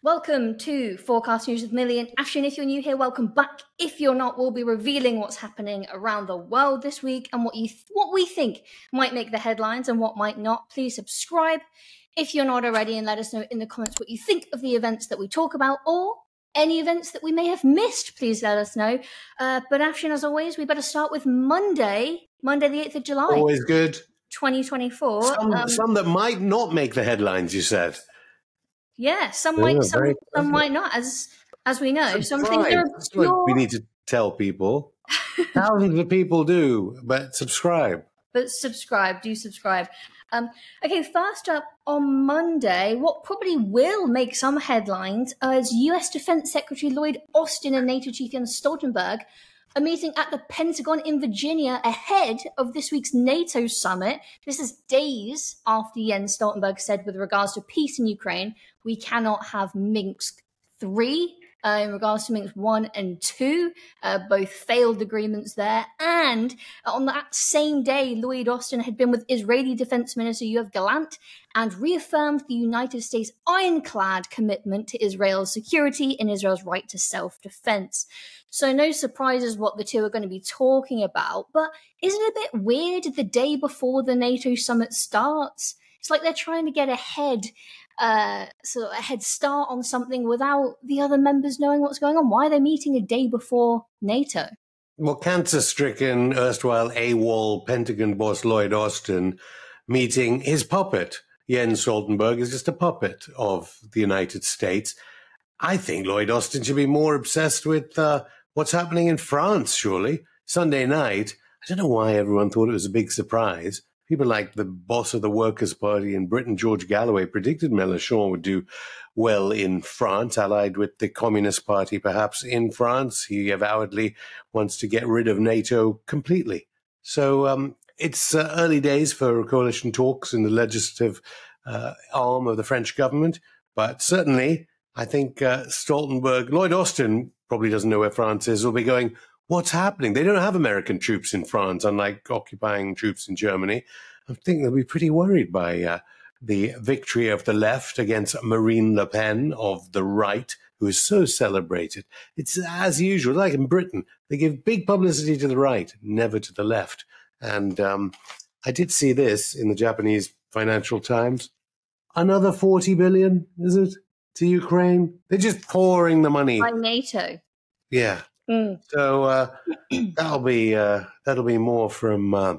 Welcome to Forecast News with Millie and Afshin. If you're new here, welcome back. If you're not, we'll be revealing what's happening around the world this week and what we think might make the headlines and what might not. Please subscribe if you're not already and let us know in the comments what you think of the events that we talk about or any events that we may have missed. Please let us know. But Afshin, as always, we better start with Monday the 8th of July. Always good. 2024. Some that might not make the headlines, you said. Yeah, some might not, as we know. Some things are That's what we need to tell people. Thousands of people do, but subscribe. Do subscribe. Okay, first up on Monday, what probably will make some headlines is U.S. Defense Secretary Lloyd Austin and NATO Chief Jens Stoltenberg are meeting at the Pentagon in Virginia ahead of this week's NATO summit. This is days after Jens Stoltenberg said with regards to peace in Ukraine, we cannot have Minsk 3. In regards to Minsk 1 and 2, both failed agreements there. And on that same day, Lloyd Austin had been with Israeli Defense Minister Yoav Gallant and reaffirmed the United States' ironclad commitment to Israel's security and Israel's right to self-defense. So no surprises what the two are going to be talking about. But isn't it a bit weird the day before the NATO summit starts? It's like they're trying to get ahead, sort of a head start on something without the other members knowing what's going on. Why are they meeting a day before NATO? Well, cancer-stricken, erstwhile AWOL Pentagon boss Lloyd Austin meeting his puppet. Jens Stoltenberg is just a puppet of the United States. I think Lloyd Austin should be more obsessed with what's happening in France, surely. Sunday night, I don't know why everyone thought it was a big surprise. People like the boss of the Workers' Party in Britain, George Galloway, predicted Mélenchon would do well in France, allied with the Communist Party perhaps in France. He avowedly wants to get rid of NATO completely. So it's early days for coalition talks in the legislative arm of the French government. But certainly, I think Lloyd Austin probably doesn't know where France is, will be going, what's happening? They don't have American troops in France, unlike occupying troops in Germany. I think they'll be pretty worried by the victory of the left against Marine Le Pen of the right, who is so celebrated. It's as usual, like in Britain. They give big publicity to the right, never to the left. And I did see this in the Japanese Financial Times. Another 40 billion, is it, to Ukraine? They're just pouring the money. By NATO. Yeah. So that'll be more from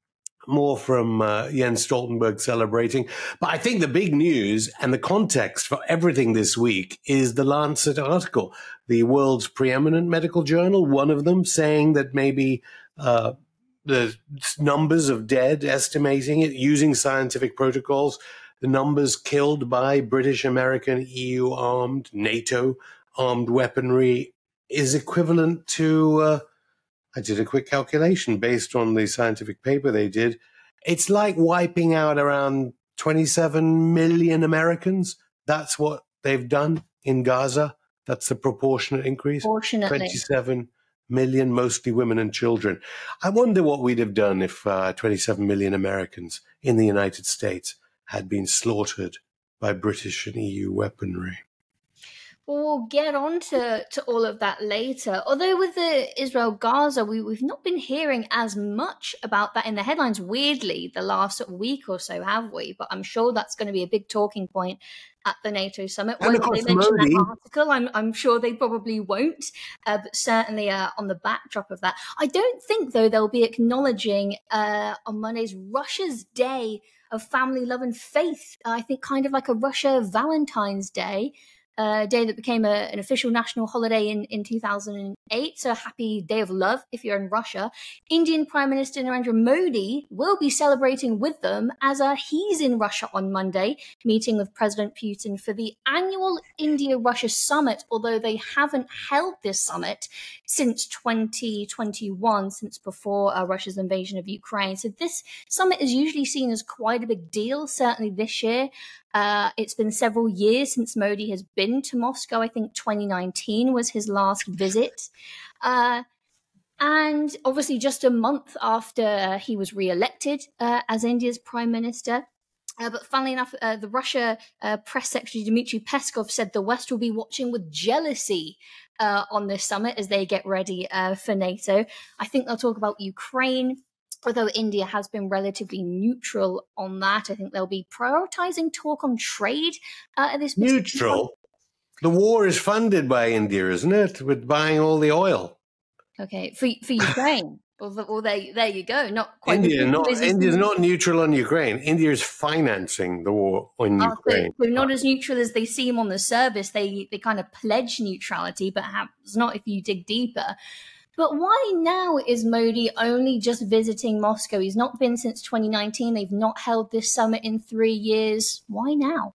Jens Stoltenberg celebrating. But I think the big news and the context for everything this week is the Lancet article, the world's preeminent medical journal, one of them saying that maybe the numbers of dead, estimating it using scientific protocols, the numbers killed by British, American, EU armed, NATO armed weaponry is equivalent to, I did a quick calculation based on the scientific paper they did. It's like wiping out around 27 million Americans. That's what they've done in Gaza. That's the proportionate increase. 27 million, mostly women and children. I wonder what we'd have done if 27 million Americans in the United States had been slaughtered by British and EU weaponry. Well, we'll get on to all of that later. Although with the Israel-Gaza, we've not been hearing as much about that in the headlines, weirdly, the last week or so, have we? But I'm sure that's going to be a big talking point at the NATO summit. And Whether they mention that article, I'm sure they probably won't, but certainly on the backdrop of that. I don't think, though, they'll be acknowledging on Monday's Russia's Day of Family, Love and Faith. I think kind of like a Russia Valentine's Day. Day that became an official national holiday in 2008. So a happy day of love if you're in Russia. Indian Prime Minister Narendra Modi will be celebrating with them as he's in Russia on Monday, meeting with President Putin for the annual India-Russia summit, although they haven't held this summit since 2021, since before Russia's invasion of Ukraine. So this summit is usually seen as quite a big deal, certainly this year. It's been several years since Modi has been to Moscow. I think 2019 was his last visit. And obviously just a month after he was re-elected as India's prime minister. But funnily enough, the Russia press secretary Dmitry Peskov said the West will be watching with jealousy on this summit as they get ready for NATO. I think they'll talk about Ukraine, although India has been relatively neutral on that. I think they'll be prioritizing talk on trade at this neutral. The war is funded by India, isn't it? With buying all the oil. Okay, for Ukraine. Well, there you go. Not quite. India's not neutral on Ukraine. India is financing the war on Ukraine. So not as neutral as they seem on the surface. They kind of pledge neutrality, but perhaps not if you dig deeper. But why now is Modi only just visiting Moscow? He's not been since 2019. They've not held this summit in 3 years. Why now?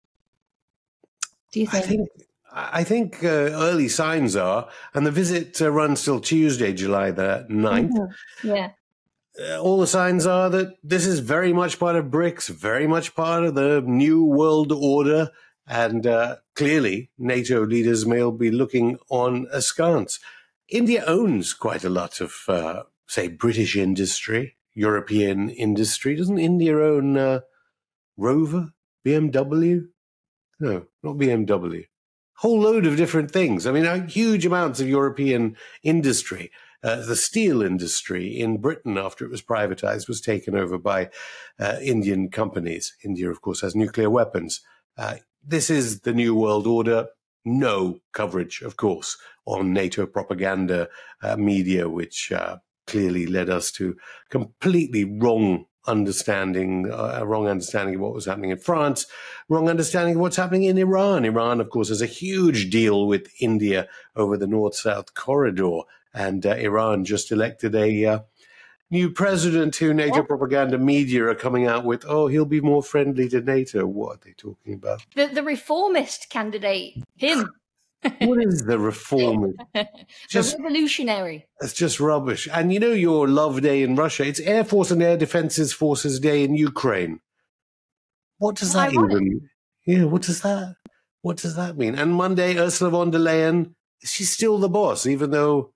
Do you think? I think early signs are, and the visit runs till Tuesday, July the 9th. Mm-hmm. Yeah. All the signs are that this is very much part of BRICS, very much part of the new world order, and clearly NATO leaders may be looking on askance. India owns quite a lot of, say, British industry, European industry. Doesn't India own Rover, BMW? No, not BMW. Whole load of different things. I mean, huge amounts of European industry. The steel industry in Britain, after it was privatized, was taken over by Indian companies. India, of course, has nuclear weapons. This is the new world order. No coverage, of course, on NATO propaganda media, which clearly led us to completely wrong understanding of what was happening in France, wrong understanding of what's happening in Iran. Iran, of course, has a huge deal with India over the North-South corridor, and Iran just elected a new president who NATO propaganda media are coming out with, he'll be more friendly to NATO. What are they talking about? The reformist candidate, him. What is the reformist? The revolutionary. That's just rubbish. And you know your love day in Russia? It's Air Force and Air Defenses Forces Day in Ukraine. What does that even... Yeah, what does that mean? And Monday, Ursula von der Leyen, she's still the boss, even though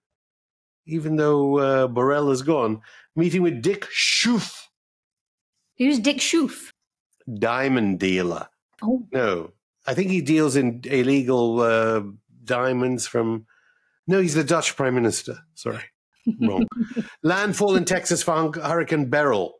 Borrell is gone, meeting with Dick Schoof. Who's Dick Schoof? Diamond dealer. Oh. No, I think he deals in illegal diamonds from... No, he's the Dutch Prime Minister. Sorry, wrong. Landfall in Texas for Hurricane Beryl.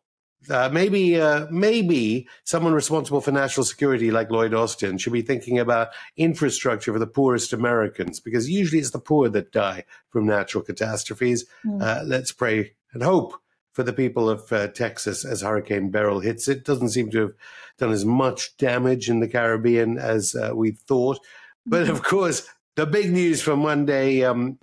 Maybe someone responsible for national security like Lloyd Austin should be thinking about infrastructure for the poorest Americans, because usually it's the poor that die from natural catastrophes. Let's pray and hope for the people of Texas as Hurricane Beryl hits. It doesn't seem to have done as much damage in the Caribbean as we thought. But of course, the big news from Monday...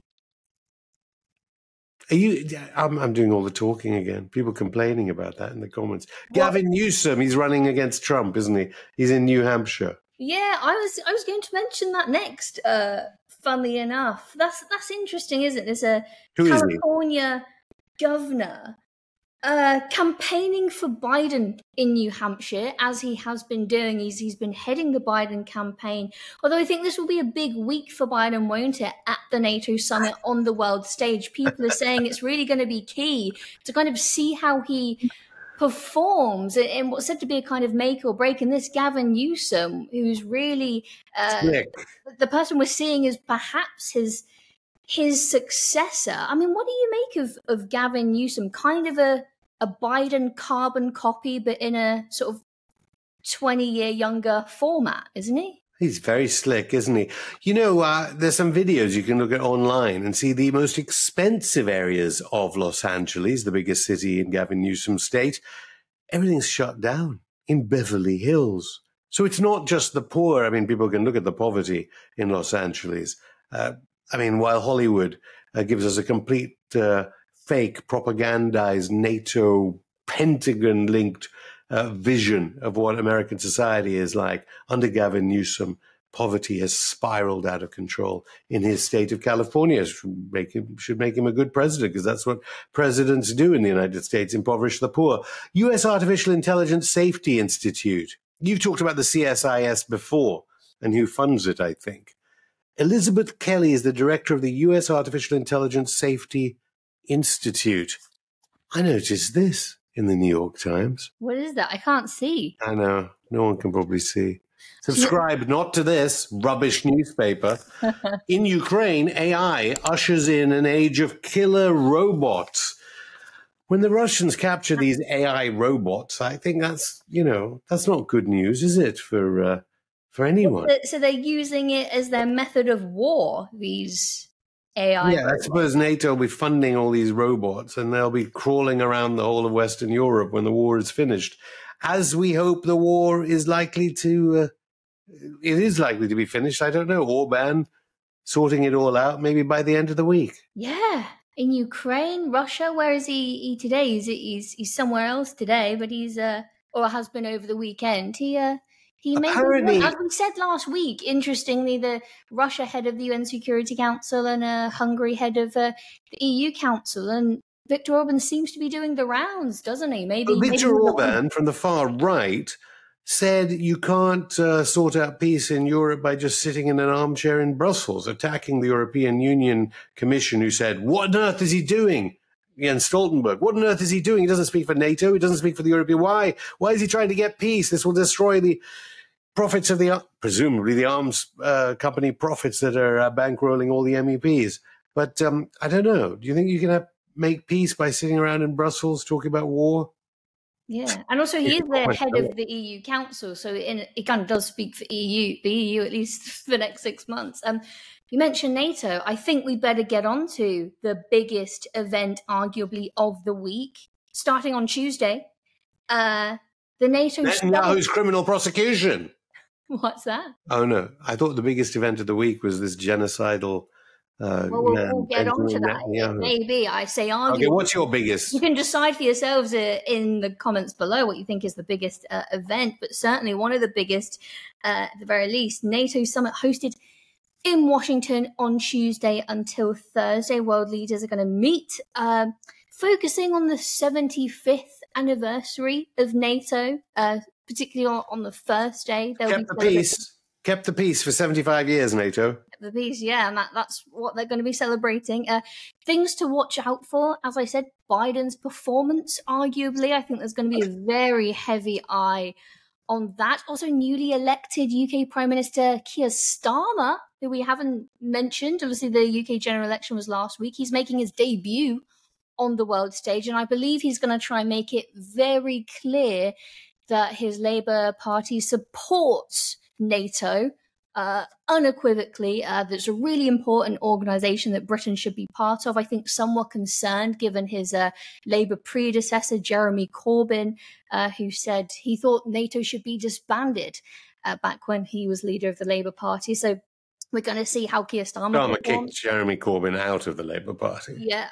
I'm doing all the talking again. People complaining about that in the comments. Gavin Newsom, he's running against Trump, isn't he? He's in New Hampshire. Yeah, I was going to mention that next. Funnily enough, that's interesting, isn't it? There's a California governor campaigning for Biden in New Hampshire, as he has been doing. He's been heading the Biden campaign. Although I think this will be a big week for Biden, won't it, at the NATO summit on the world stage. People are saying it's really going to be key to kind of see how he performs in what's said to be a kind of make or break. And this Gavin Newsom, who's really the person we're seeing is perhaps his successor. I mean, what do you make of Gavin Newsom? Kind of a Biden carbon copy, but in a sort of 20-year younger format, isn't he? He's very slick, isn't he? You know, there's some videos you can look at online and see the most expensive areas of Los Angeles, the biggest city in Gavin Newsom's state. Everything's shut down in Beverly Hills. So it's not just the poor. I mean, people can look at the poverty in Los Angeles. I mean, while Hollywood gives us a complete fake propagandized NATO Pentagon-linked vision of what American society is like, under Gavin Newsom, poverty has spiraled out of control in his state of California. Should make him a good president, because that's what presidents do in the United States, impoverish the poor. U.S. Artificial Intelligence Safety Institute. You've talked about the CSIS before, and who funds it, I think. Elizabeth Kelly is the director of the U.S. Artificial Intelligence Safety Institute. I noticed this in the New York Times. What is that? I can't see. I know. No one can probably see. Subscribe not to this rubbish newspaper. In Ukraine, AI ushers in an age of killer robots. When the Russians capture these AI robots, I think that's not good news, is it, for anyone? So they're using it as their method of war, these AI robots. I suppose NATO will be funding all these robots and they'll be crawling around the whole of Western Europe when the war is finished. As we hope the war is likely to... it is likely to be finished. I don't know. Orban sorting it all out maybe by the end of the week. Yeah. In Ukraine, Russia, where is he today? He's somewhere else today, but he's or has been over the weekend. He Apparently, as we said last week, interestingly, the Russia head of the UN Security Council and Hungary head of the EU Council, and Viktor Orban seems to be doing the rounds, doesn't he? Viktor Orban from the far right said you can't sort out peace in Europe by just sitting in an armchair in Brussels, attacking the European Union Commission, who said, what on earth is he doing? Jens Stoltenberg, what on earth is he doing? He doesn't speak for NATO. He doesn't speak for the European. Why is he trying to get peace? This will destroy the profits of presumably the arms company profits that are bankrolling all the MEPs. But I don't know. Do you think you can make peace by sitting around in Brussels talking about war? Yeah, and also he is the head of the EU Council, so he kind of does speak for the EU at least for the next 6 months. You mentioned NATO. I think we better get on to the biggest event, arguably, of the week, starting on Tuesday. The NATO... Netanyahu's criminal prosecution. What's that? Oh, no. I thought the biggest event of the week was this genocidal... we'll get on to that. Maybe I say argue. Okay, what's your biggest? You can decide for yourselves in the comments below what you think is the biggest event, but certainly one of the biggest, at the very least. NATO summit hosted in Washington on Tuesday until Thursday. World leaders are going to meet, focusing on the 75th anniversary of NATO, particularly on the first day. Kept the peace for 75 years, NATO. The peace, yeah, and that's what they're going to be celebrating. Things to watch out for, as I said, Biden's performance, arguably. I think there's going to be a very heavy eye on that. Also, newly elected UK Prime Minister Keir Starmer, who we haven't mentioned. Obviously, the UK general election was last week. He's making his debut on the world stage, and I believe he's going to try and make it very clear that his Labour Party supports NATO unequivocally. That's a really important organisation that Britain should be part of. I think somewhat concerned given his Labour predecessor, Jeremy Corbyn, who said he thought NATO should be disbanded back when he was leader of the Labour Party. So we're going to see how Keir Starmer kicked Jeremy Corbyn out of the Labour Party. Yeah,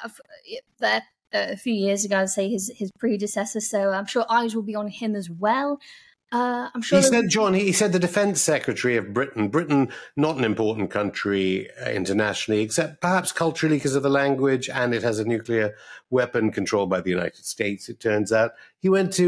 a few years ago, I'd say his predecessor. So I'm sure eyes will be on him as well. I'm sure he said the Defence Secretary of Britain, not an important country internationally, except perhaps culturally because of the language, and it has a nuclear weapon controlled by the United States, it turns out. He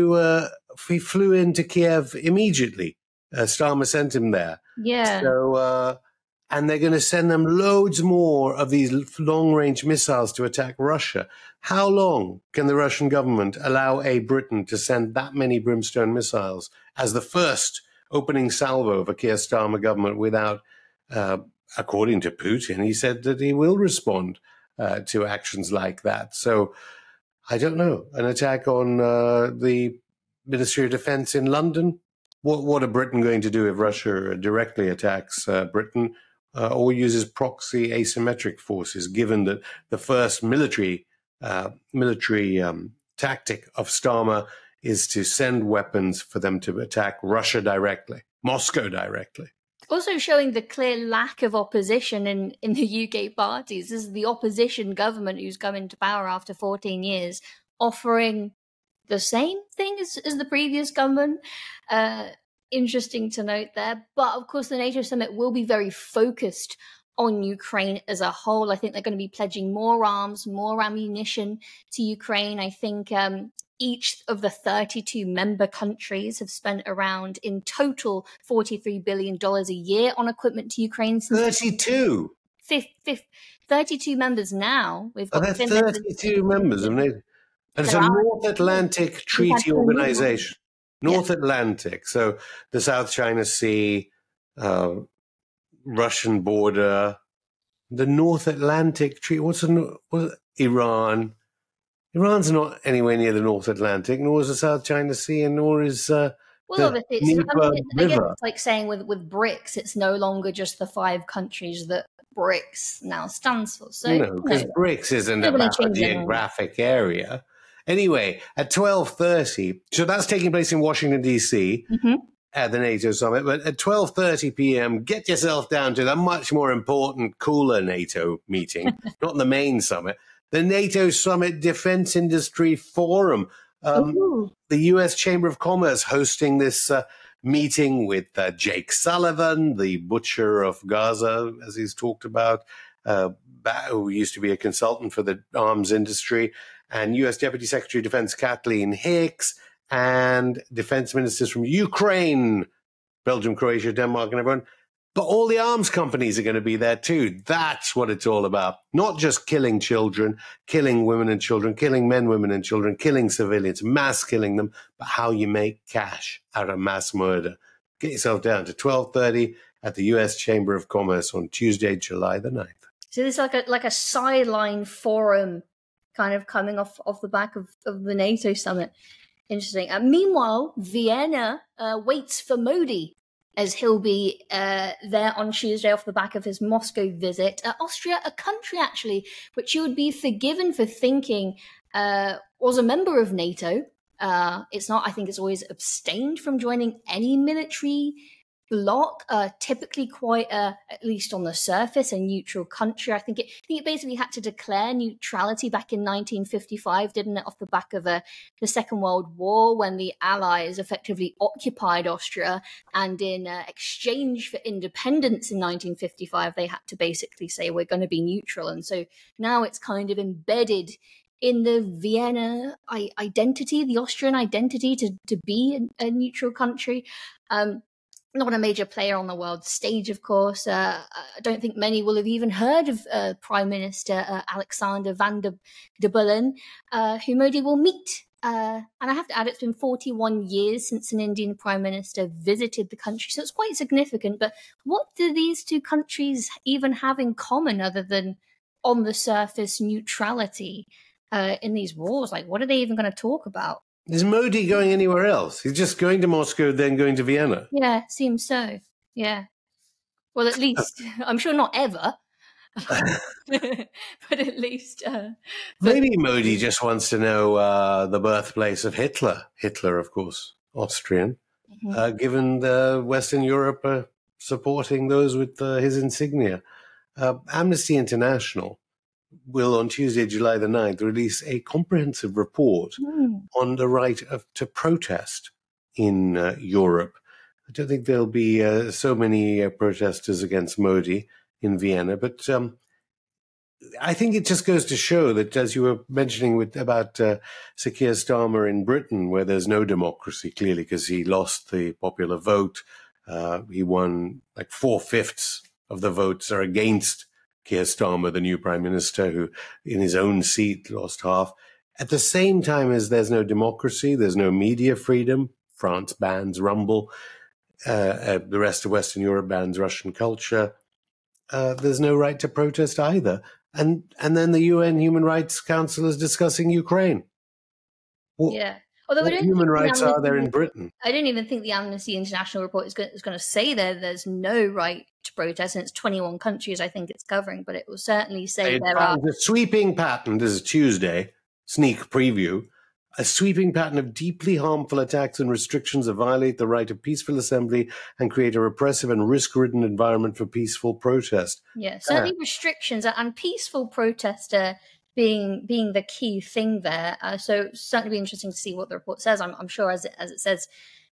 flew into Kiev immediately. Starmer sent him there. Yeah. So, and they're going to send them loads more of these long-range missiles to attack Russia. How long can the Russian government allow Britain to send that many Brimstone missiles as the first opening salvo of a Keir Starmer government without, according to Putin, he said that he will respond to actions like that. So I don't know, an attack on the Ministry of Defence in London? What are Britain going to do if Russia directly attacks Britain? Or uses proxy asymmetric forces, given that the first military tactic of Starmer is to send weapons for them to attack Russia directly, Moscow directly. Also showing the clear lack of opposition in the UK parties. This is the opposition government who's come into power after 14 years, offering the same thing as the previous government. Interesting to note there. But of course, the NATO summit will be very focused on Ukraine as a whole. I think they're going to be pledging more arms, more ammunition to Ukraine. I think each of the 32 member countries have spent around, in total, $43 billion a year on equipment to Ukraine. 32? 32 members now. We've got 32 members of NATO. And it's There a are- North Atlantic Treaty Organization. North Atlantic. So the South China Sea, Russian border, the North Atlantic Treaty. What's Iran? Iran's not anywhere near the North Atlantic, nor is the South China Sea, and nor is the obviously, Dnieper I guess River. it's like saying with BRICS, it's no longer just the 5 countries that BRICS now stands for. So, No, because BRICS isn't about a geographic area. Anyway, at 12:30, so that's taking place in Washington, D.C., at the NATO summit. But at 12:30 p.m., get yourself down to the much more important, cooler NATO meeting, not the main summit, the NATO Summit Defense Industry Forum. The U.S. Chamber of Commerce hosting this meeting with Jake Sullivan, the butcher of Gaza, as he's talked about, who used to be a consultant for the arms industry, and U.S. Deputy Secretary of Defense Kathleen Hicks, and defense ministers from Ukraine, Belgium, Croatia, Denmark, and everyone. But all the arms companies are going to be there too. That's what it's all about. Not just killing children, killing women and children, killing men, women, and children, killing civilians, mass killing them, but how you make cash out of mass murder. Get yourself down to 12:30 at the U.S. Chamber of Commerce on Tuesday, July the 9th. So this is like a sideline forum kind of coming off the back of the NATO summit. Interesting. Meanwhile, Vienna waits for Modi, as he'll be there on Tuesday off the back of his Moscow visit. Austria, a country actually which you would be forgiven for thinking was a member of NATO. It's not. I think it's always abstained from joining any military bloc. Typically quite, at least on the surface, a neutral country. I think it basically had to declare neutrality back in 1955, didn't it, off the back of the Second World War, when the Allies effectively occupied Austria, and in exchange for independence in 1955, they had to basically say we're going to be neutral. And so now it's kind of embedded in the Vienna identity, the Austrian identity, to be a neutral country. Not a major player on the world stage, of course. I don't think many will have even heard of Prime Minister Alexander Van der Bellen, who Modi will meet. And I have to add, it's been 41 years since an Indian Prime Minister visited the country, so it's quite significant. But what do these two countries even have in common other than, on the surface, neutrality in these wars? Like, what are they even going to talk about? Is Modi going anywhere else? He's just going to Moscow, then going to Vienna. Yeah, seems so. Yeah. Well, at least, I'm sure not ever, but at least. Maybe Modi just wants to know the birthplace of Hitler. Hitler, of course, Austrian, given the Western Europe supporting those with his insignia. Amnesty International will, on Tuesday, July the 9th, release a comprehensive report on the right to protest in Europe. I don't think there'll be so many protesters against Modi in Vienna, but I think it just goes to show that, as you were mentioning about Sir Keir Starmer in Britain, where there's no democracy, clearly, because he lost the popular vote. He won like 4/5 of the votes are against Keir Starmer, the new prime minister, who in his own seat lost half. At the same time as there's no democracy, there's no media freedom. France bans Rumble. The rest of Western Europe bans Russian culture. There's no right to protest either. And then the UN Human Rights Council is discussing Ukraine. Yeah. Although what human rights are there in Britain? I don't even think the Amnesty International report is going to say there's no right to protest, and it's 21 countries I think it's covering, but it will certainly say there are. A sweeping pattern, this is Tuesday, sneak preview, a sweeping pattern of deeply harmful attacks and restrictions that violate the right of peaceful assembly and create a repressive and risk-ridden environment for peaceful protest. Yeah, certainly restrictions and peaceful protest being the key thing there. So certainly be interesting to see what the report says. I'm sure, as it says,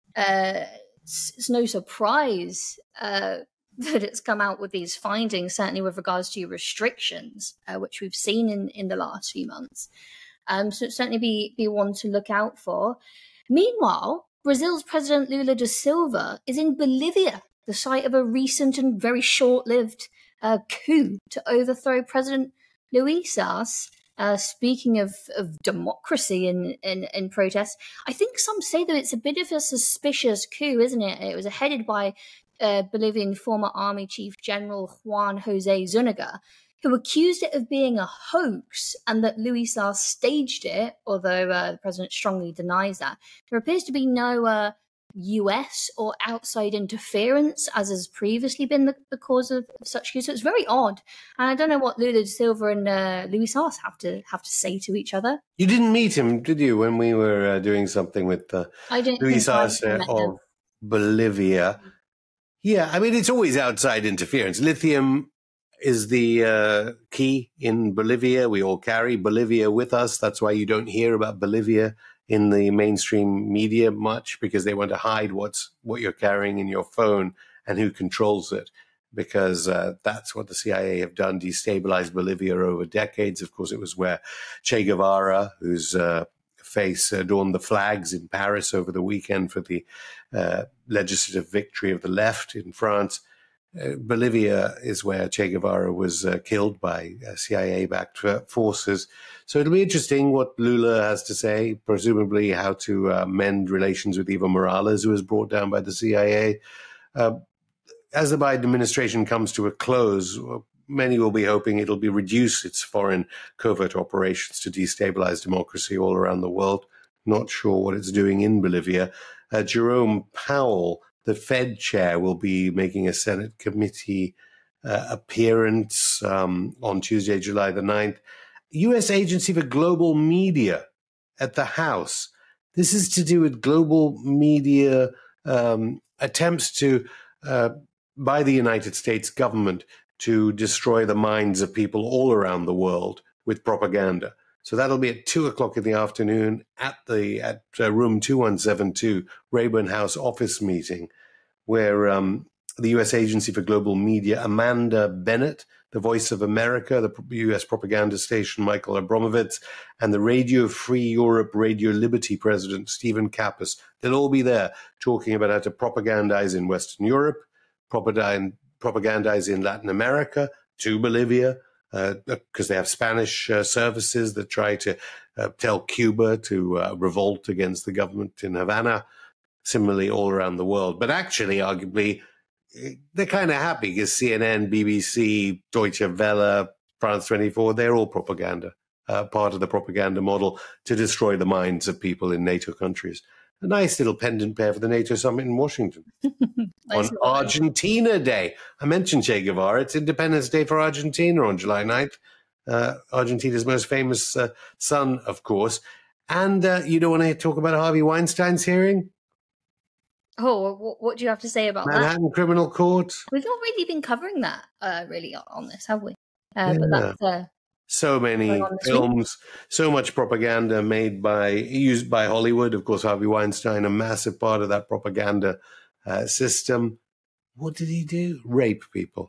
it's no surprise that it's come out with these findings, certainly with regards to restrictions, which we've seen in the last few months. So certainly be one to look out for. Meanwhile, Brazil's President Lula da Silva is in Bolivia, the site of a recent and very short-lived coup to overthrow President Luis Arce Speaking of democracy in protests, I think some say that it's a bit of a suspicious coup, isn't it? It was headed by Bolivian former Army Chief General Juan Jose Zuniga, who accused it of being a hoax and that Luis Arce staged it, although the president strongly denies that. There appears to be no US or outside interference, as has previously been the cause of such coups. So it's very odd, and I don't know what Lula da Silva and Luis Arce have to say to each other. You didn't meet him, did you, when we were doing something with Luis Arce of Bolivia? Yeah, I mean, it's always outside interference. Lithium is the key in Bolivia. We all carry Bolivia with us. That's why you don't hear about Bolivia in the mainstream media much, because they want to hide what you're carrying in your phone and who controls it, because that's what the CIA have done, destabilized Bolivia over decades. Of course, it was where Che Guevara, whose face adorned the flags in Paris over the weekend for the legislative victory of the left in France. Bolivia is where Che Guevara was killed by CIA-backed forces. So it'll be interesting what Lula has to say, presumably how to mend relations with Evo Morales, who was brought down by the CIA. As the Biden administration comes to a close, many will be hoping it'll be reduce its foreign covert operations to destabilize democracy all around the world. Not sure what it's doing in Bolivia. Jerome Powell, the Fed chair, will be making a Senate committee appearance on Tuesday, July the 9th. U.S. Agency for Global Media at the House. This is to do with global media attempts to by the United States government to destroy the minds of people all around the world with propaganda. So that'll be at 2:00 in the afternoon at room 2172, Rayburn House office meeting, where the U.S. Agency for Global Media, Amanda Bennett, the Voice of America, the U.S. propaganda station, Michael Abramovitz, and the Radio Free Europe, Radio Liberty president, Stephen Kappas, they'll all be there talking about how to propagandize in Western Europe, propagandize in Latin America, to Bolivia, because they have Spanish services that try to tell Cuba to revolt against the government in Havana, similarly all around the world. But actually, arguably, they're kind of happy because CNN, BBC, Deutsche Welle, France 24, they're all propaganda, part of the propaganda model to destroy the minds of people in NATO countries. A nice little pendant pair for the NATO summit in Washington. Nice on Argentina Day. I mentioned Che Guevara. It's Independence Day for Argentina on July 9th. Argentina's most famous son, of course. And you don't want to talk about Harvey Weinstein's hearing? Oh, what do you have to say about Manhattan that? Criminal Court. We've not really been covering that really on this, have we? But that's so many films, so much propaganda used by Hollywood. Of course, Harvey Weinstein, a massive part of that propaganda system. What did he do? Rape people.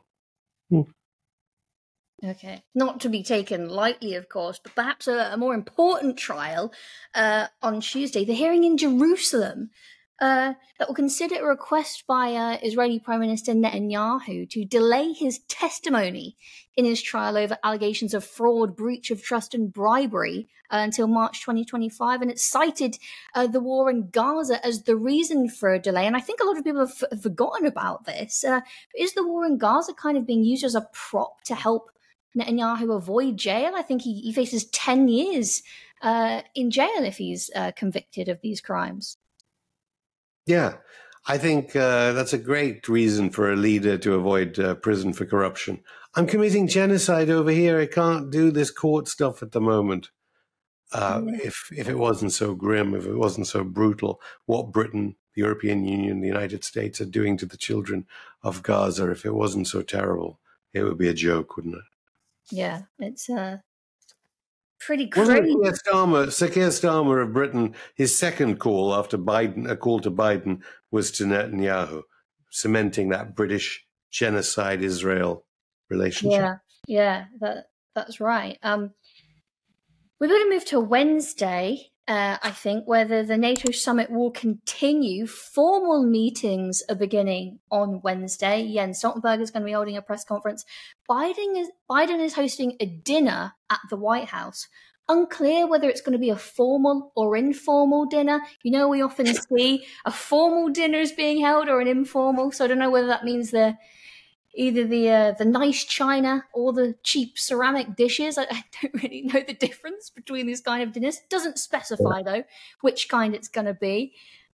Okay. Not to be taken lightly, of course, but perhaps a more important trial on Tuesday, the hearing in Jerusalem that will consider a request by Israeli Prime Minister Netanyahu to delay his testimony in his trial over allegations of fraud, breach of trust and bribery until March 2025. And it cited the war in Gaza as the reason for a delay. And I think a lot of people have forgotten about this. Is the war in Gaza kind of being used as a prop to help Netanyahu avoid jail? I think he faces 10 years in jail if he's convicted of these crimes. Yeah, I think that's a great reason for a leader to avoid prison for corruption. I'm committing genocide over here. I can't do this court stuff at the moment. If it wasn't so grim, if it wasn't so brutal, what Britain, the European Union, the United States are doing to the children of Gaza, if it wasn't so terrible, it would be a joke, wouldn't it? Yeah, it's pretty crazy. Sir Keir Starmer of Britain, his second call after Biden, a call to Biden, was to Netanyahu, cementing that British genocide-Israel relationship. Yeah, that's right. We're going to move to Wednesday, I think, whether the NATO summit will continue. Formal meetings are beginning on Wednesday. Jens Stoltenberg is going to be holding a press conference. Biden is hosting a dinner at the White House. Unclear whether it's going to be a formal or informal dinner. You know, we often see a formal dinner is being held or an informal. So I don't know whether that means either the nice china or the cheap ceramic dishes. I don't really know the difference between these kind of dinners. It doesn't specify, though, which kind it's going to be.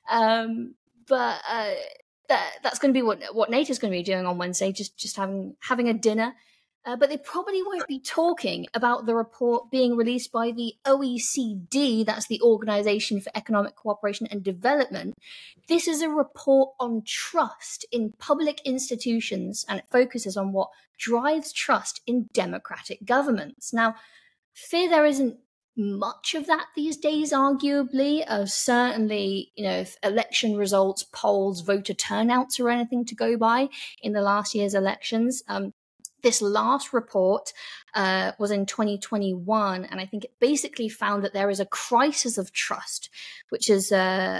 But that's going to be what NATO's going to be doing on Wednesday, just having a dinner. But they probably won't be talking about the report being released by the OECD, that's the Organization for Economic Cooperation and Development. This is a report on trust in public institutions, and it focuses on what drives trust in democratic governments. Now, fear there isn't much of that these days, arguably. Certainly, if election results, polls, voter turnouts are anything to go by in the last year's elections. This last report was in 2021, and I think it basically found that there is a crisis of trust, which is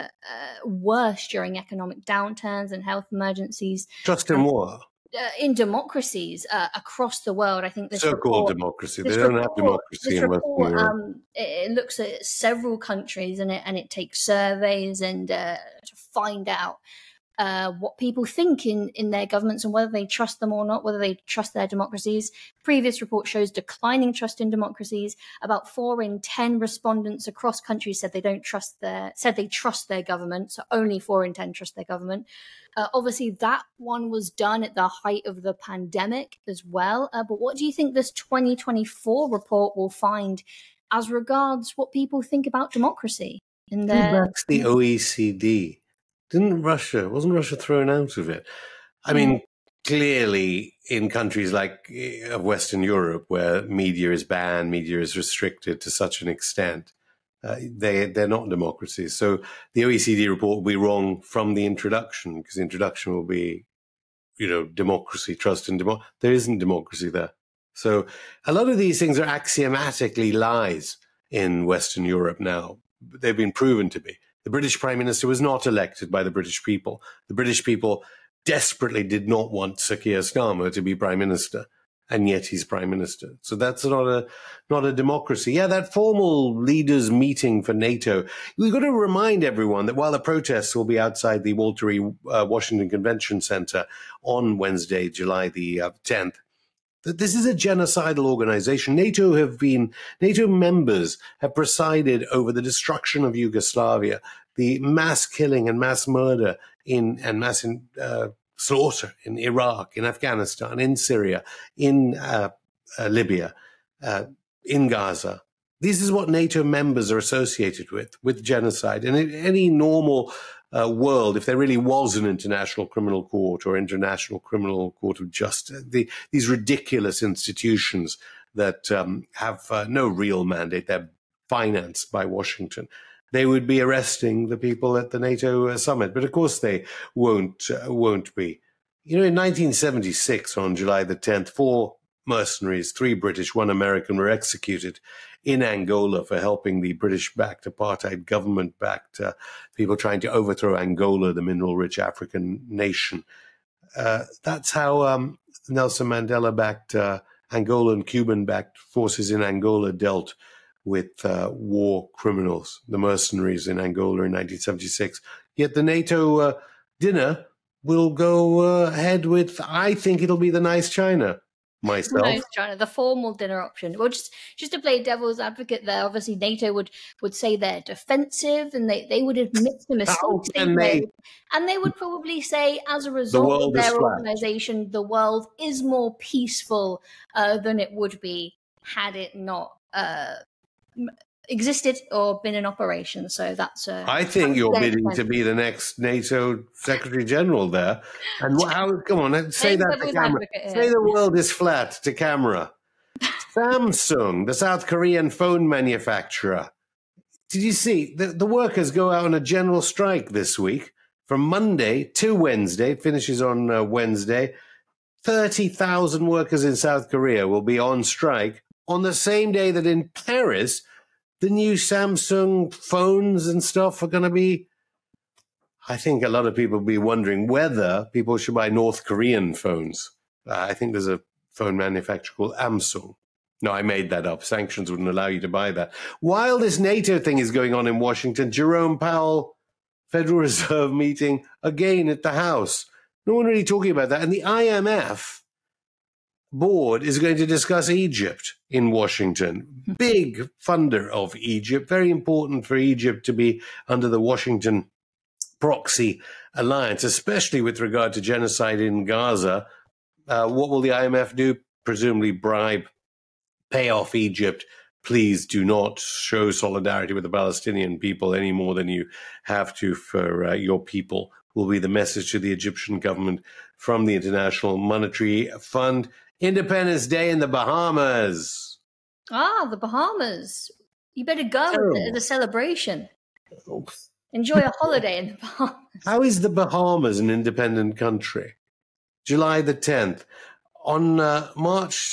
worse during economic downturns and health emergencies. Trust in what? In democracies across the world. I think this so-called democracy. They don't have democracy in Western Europe. It looks at several countries and it takes surveys and to find out what people think in their governments and whether they trust them or not, whether they trust their democracies. Previous report shows declining trust in democracies. About 4 in 10 respondents across countries said they trust their government. So only 4 in 10 trust their government. Obviously, that one was done at the height of the pandemic as well. But what do you think this 2024 report will find as regards what people think about democracy? Who backs the OECD? Wasn't Russia thrown out of it? I mean, clearly in countries like Western Europe, where media is banned, media is restricted to such an extent, they're not democracies. So the OECD report will be wrong from the introduction, because the introduction will be, democracy, trust in democracy. There isn't democracy there. So a lot of these things are axiomatically lies in Western Europe now. They've been proven to be. The British Prime Minister was not elected by the British people. The British people desperately did not want Sir Keir Starmer to be Prime Minister, and yet he's Prime Minister. So that's not a democracy. Yeah, that formal leaders meeting for NATO, we've got to remind everyone that while the protests will be outside the Walter E. Washington Convention Center on Wednesday, July the 10th, that this is a genocidal organization. NATO members have presided over the destruction of Yugoslavia, the mass killing and mass murder and mass slaughter in Iraq, in Afghanistan, in Syria, in Libya, in Gaza. This is what NATO members are associated with genocide. And in any normal world, if there really was an international criminal court or international criminal court of justice, these ridiculous institutions that have no real mandate, they're financed by Washington, they would be arresting the people at the NATO summit. But of course they won't be. In 1976, on July the 10th, 4 mercenaries, 3 British, 1 American, were executed in Angola for helping the British-backed apartheid government-backed people trying to overthrow Angola, the mineral-rich African nation. That's how Nelson Mandela-backed Angolan, Cuban-backed forces in Angola dealt with war criminals, the mercenaries in Angola in 1976. Yet the NATO dinner will go ahead with, I think it'll be the nice China. Myself. Nice China, the formal dinner option. Well, just to play devil's advocate there, obviously NATO would say they're defensive and they would admit the mistakes they made. And they would probably say, as a result of their organization, the world is more peaceful than it would be had it not existed or been in operation. So that's I think you're bidding to be the next NATO Secretary General there. And come on, say that to camera. Say the world is flat to camera. Samsung, the South Korean phone manufacturer. Did you see the workers go out on a general strike this week from Monday to Wednesday? It finishes on Wednesday. 30,000 workers in South Korea will be on strike on the same day that in Paris, the new Samsung phones and stuff are going to be, I think a lot of people will be wondering whether people should buy North Korean phones. I think there's a phone manufacturer called Samsung. No, I made that up. Sanctions wouldn't allow you to buy that. While this NATO thing is going on in Washington, Jerome Powell, Federal Reserve meeting again at the House. No one really talking about that. And the IMF board is going to discuss Egypt in Washington. Big funder of Egypt. Very important for Egypt to be under the Washington proxy alliance, especially with regard to genocide in Gaza. What will the IMF do? Presumably bribe, pay off Egypt. Please do not show solidarity with the Palestinian people any more than you have to for your people, will be the message to the Egyptian government from the International Monetary Fund. Independence Day in the Bahamas. Ah, the Bahamas. You better go to the celebration. Oops. Enjoy a holiday in the Bahamas. How is the Bahamas an independent country? July the 10th. On March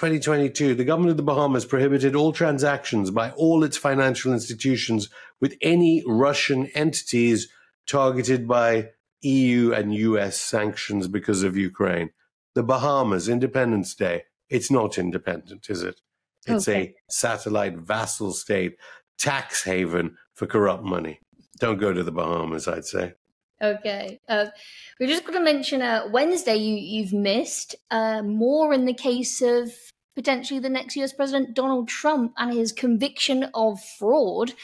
2022, the government of the Bahamas prohibited all transactions by all its financial institutions with any Russian entities targeted by EU and US sanctions because of Ukraine. The Bahamas, Independence Day. It's not independent, is it? It's a satellite vassal state, tax haven for corrupt money. Don't go to the Bahamas, I'd say. Okay. We're just going to mention Wednesday you've missed. More in the case of potentially the next US President, Donald Trump, and his conviction of fraud.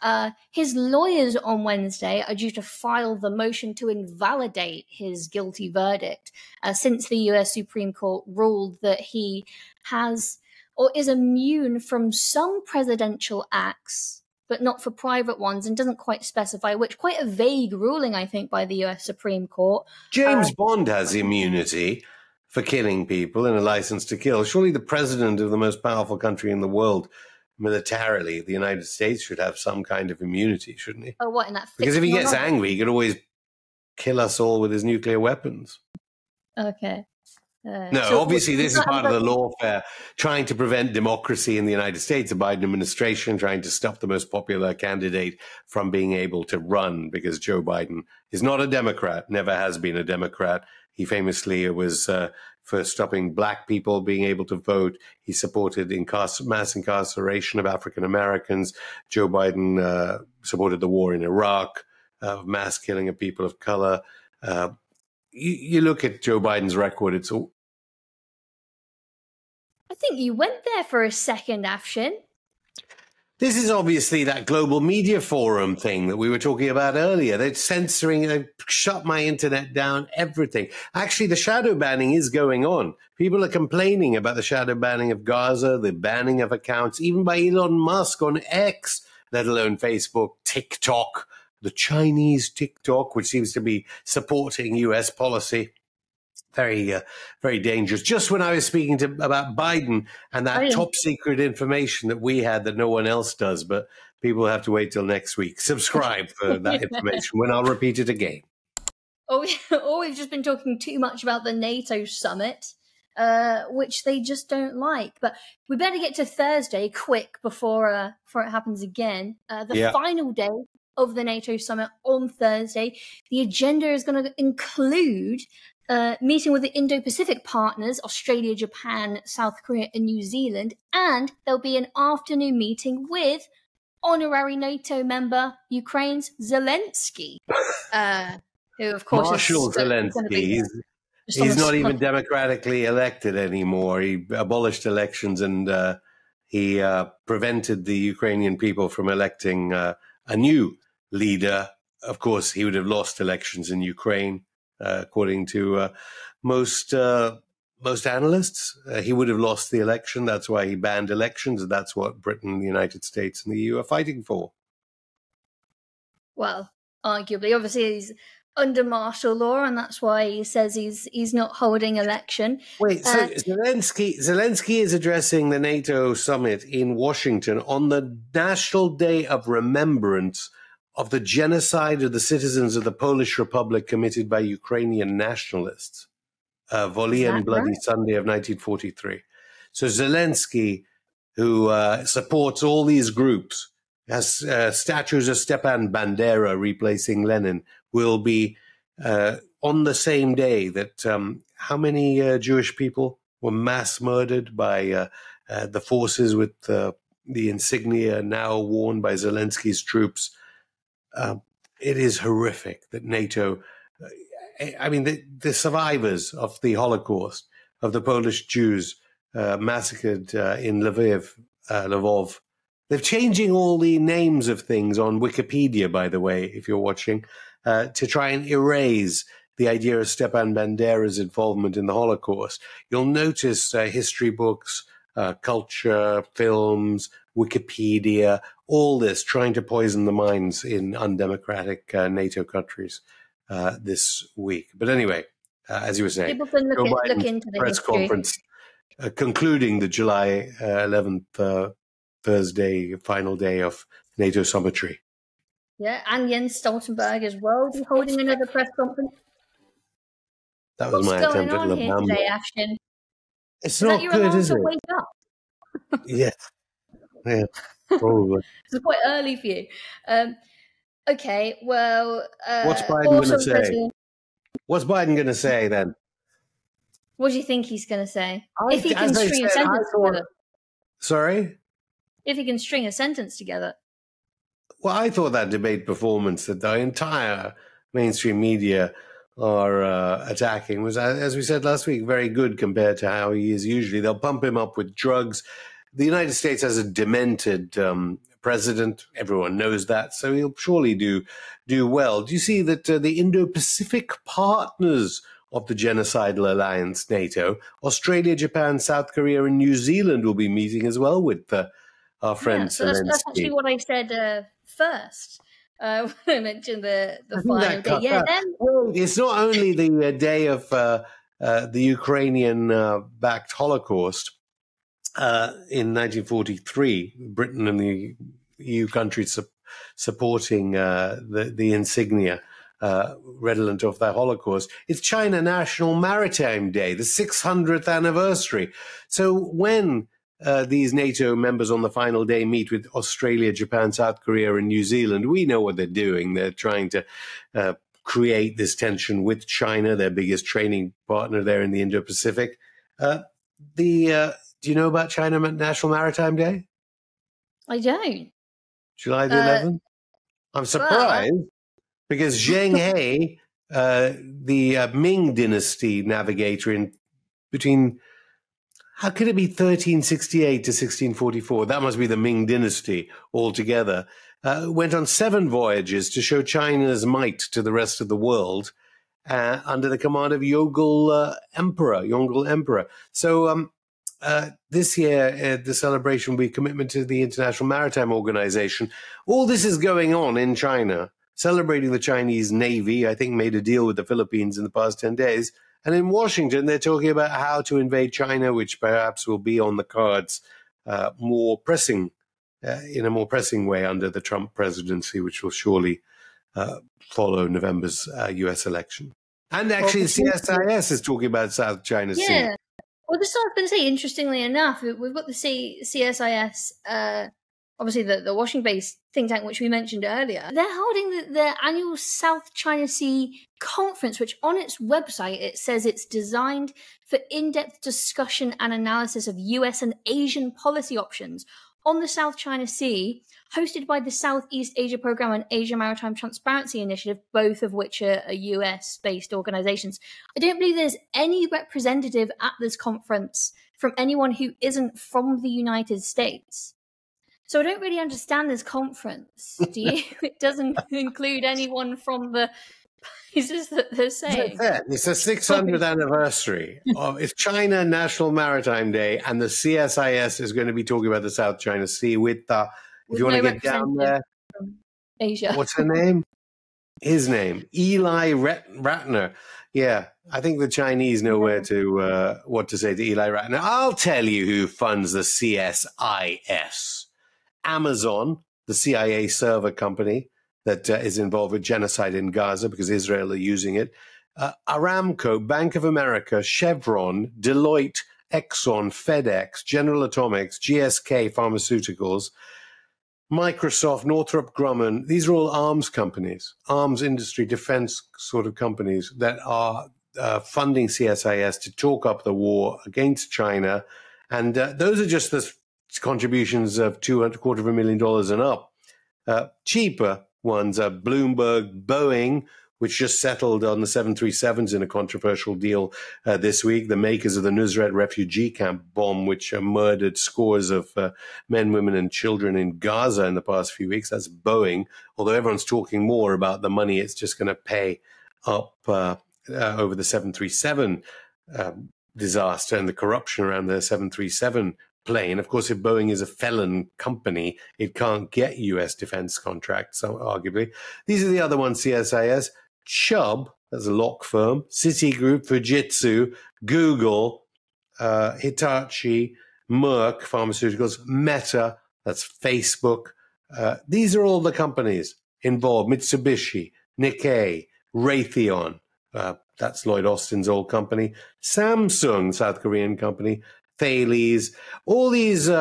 His lawyers on Wednesday are due to file the motion to invalidate his guilty verdict since the US Supreme Court ruled that he has or is immune from some presidential acts, but not for private ones, and doesn't quite specify which. Quite a vague ruling, I think, by the US Supreme Court. James Bond has immunity for killing people and a license to kill. Surely the president of the most powerful country in the world, militarily, the United States, should have some kind of immunity, shouldn't he? Oh, what, in that? Because if he gets angry, he could always kill us all with his nuclear weapons. Okay. No, so obviously this is part of the lawfare, trying to prevent democracy in the United States, the Biden administration trying to stop the most popular candidate from being able to run, because Joe Biden is not a Democrat, never has been a Democrat. He famously was for stopping black people being able to vote. He supported mass incarceration of African Americans. Joe Biden supported the war in Iraq, mass killing of people of color. You look at Joe Biden's record, it's all... I think you went there for a second, Afshin. This is obviously that global media forum thing that we were talking about earlier. They're censoring, they shut my internet down, everything. Actually, the shadow banning is going on. People are complaining about the shadow banning of Gaza, the banning of accounts, even by Elon Musk on X, let alone Facebook, TikTok, the Chinese TikTok, which seems to be supporting US policy. Very, very dangerous. Just when I was speaking about Biden and that top secret information that we had that no one else does, but people have to wait till next week. Subscribe for that information when I'll repeat it again. We've just been talking too much about the NATO summit, which they just don't like. But we better get to Thursday quick before it happens again. The final day of the NATO summit on Thursday. The agenda is going to include meeting with the Indo-Pacific partners, Australia, Japan, South Korea, and New Zealand. And there'll be an afternoon meeting with honorary NATO member Ukraine's Zelensky, who, of course, Marshal Zelensky. He's not even democratically elected anymore. He abolished elections and he prevented the Ukrainian people from electing a new leader. Of course, he would have lost elections in Ukraine, according to most analysts. He would have lost the election. That's why he banned elections. And that's what Britain, the United States, and the EU are fighting for. Well, arguably, obviously, he's under martial law, and that's why he says he's not holding election. Wait, so Zelensky is addressing the NATO summit in Washington on the National Day of Remembrance of the genocide of the citizens of the Polish Republic committed by Ukrainian nationalists, Wolia and Bloody Sunday of 1943. So Zelensky, who supports all these groups, has statues of Stepan Bandera replacing Lenin, will be on the same day that how many Jewish people were mass murdered by the forces with the insignia now worn by Zelensky's troops. It is horrific that NATO, the survivors of the Holocaust, of the Polish Jews massacred in Lvov. They're changing all the names of things on Wikipedia, by the way, if you're watching, to try and erase the idea of Stepan Bandera's involvement in the Holocaust. You'll notice history books, culture, films, Wikipedia, all this trying to poison the minds in undemocratic NATO countries this week. But anyway, as you were saying, people can look into the press history. Conference concluding the July 11th Thursday, final day of NATO summitry. Yeah, and Jens Stoltenberg as well be holding another press conference. That was What's my going attempt at on here Labamba. today, Ashton? It's Is not that your good, alarm is to it? wake up? Yeah, probably. It's quite early for you. Okay, well, What's Biden also going to say? President- What's Biden going to say then? What do you think he's going to say? If he can as I string a said, I sentence thought- together. Sorry? If he can string a sentence together. Well, I thought that debate performance that the entire mainstream media are attacking was, as we said last week, very good compared to how he is usually. They'll pump him up with drugs. The United States has a demented president. Everyone knows that, so he'll surely do well. Do you see that the Indo-Pacific partners of the genocidal alliance, NATO, Australia, Japan, South Korea, and New Zealand will be meeting as well with our friend So that's Zelensky. actually what I said first when I mentioned the I think final that day. cut Yeah, out. then Well, it's not only the day of the Ukrainian-backed Holocaust in 1943, Britain and the EU countries supporting the insignia redolent of that Holocaust. It's China National Maritime Day, the 600th anniversary. So when these NATO members on the final day meet with Australia, Japan, South Korea, and New Zealand, we know what they're doing. They're trying to create this tension with China, their biggest trading partner there in the Indo-Pacific. Do you know about China National Maritime Day? I don't. July the 11th? I'm surprised because Zheng He, the Ming Dynasty navigator between, how could it be 1368 to 1644? That must be the Ming Dynasty altogether. Went on 7 voyages to show China's might to the rest of the world under the command of Yongle Emperor. So this year, the celebration will be commitment to the International Maritime Organization. All this is going on in China, celebrating the Chinese Navy. I think made a deal with the Philippines in the past 10 days. And in Washington, they're talking about how to invade China, which perhaps will be on the cards in a more pressing way under the Trump presidency, which will surely follow November's U.S. election. And actually, CSIS is talking about South China Sea. Yeah. Well, this is what I was going to say. Interestingly enough, we've got the CSIS, obviously the Washington-based think tank, which we mentioned earlier. They're holding their annual South China Sea conference, which on its website, it says it's designed for in-depth discussion and analysis of US and Asian policy options on the South China Sea, hosted by the Southeast Asia Program and Asia Maritime Transparency Initiative, both of which are US-based organizations. I don't believe there's any representative at this conference from anyone who isn't from the United States. So I don't really understand this conference. Do you? It doesn't include anyone from the places that they're saying. It's the 600th anniversary. It's China National Maritime Day, and the CSIS is going to be talking about the South China Sea with if you want to get down there, Asia. What's her name? His name, Eli Ratner. Yeah, I think the Chinese know what to say to Eli Ratner. I'll tell you who funds the CSIS. Amazon, the CIA server company that is involved with genocide in Gaza because Israel are using it. Aramco, Bank of America, Chevron, Deloitte, Exxon, FedEx, General Atomics, GSK Pharmaceuticals, Microsoft, Northrop Grumman, these are all arms companies, arms industry, defense sort of companies that are funding CSIS to talk up the war against China. And those are just the contributions of $250,000 and up. Cheaper ones are Bloomberg, Boeing, which just settled on the 737s in a controversial deal this week. The makers of the Nusret refugee camp bomb, which murdered scores of men, women, and children in Gaza in the past few weeks. That's Boeing. Although everyone's talking more about the money it's just going to pay up over the 737 disaster and the corruption around the 737 plane. Of course, if Boeing is a felon company, it can't get U.S. defense contracts, so arguably. These are the other ones, CSIS. Chubb, that's a lock firm, Citigroup, Fujitsu, Google, Hitachi, Merck Pharmaceuticals, Meta, that's Facebook. These are all the companies involved. Mitsubishi, Nikkei, Raytheon, that's Lloyd Austin's old company, Samsung, South Korean company, Thales, all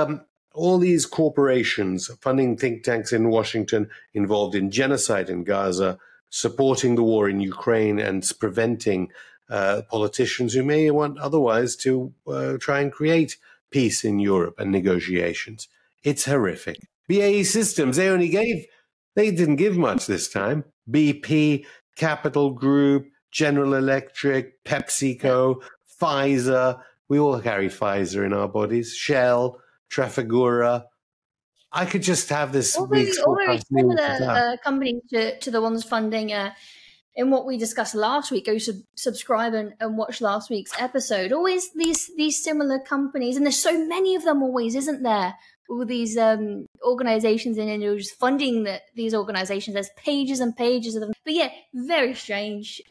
these corporations funding think tanks in Washington involved in genocide in Gaza, supporting the war in Ukraine and preventing politicians who may want otherwise to try and create peace in Europe and negotiations. It's horrific. BAE Systems, they didn't give much this time. BP, Capital Group, General Electric, PepsiCo, Pfizer. We all carry Pfizer in our bodies. Shell, Trafigura. I could just have this week's all very similar companies to the ones funding in what we discussed last week. Go subscribe and watch last week's episode. Always these similar companies, and there's so many of them always, isn't there? All these organizations and individuals funding these organizations. There's pages and pages of them. But yeah, very strange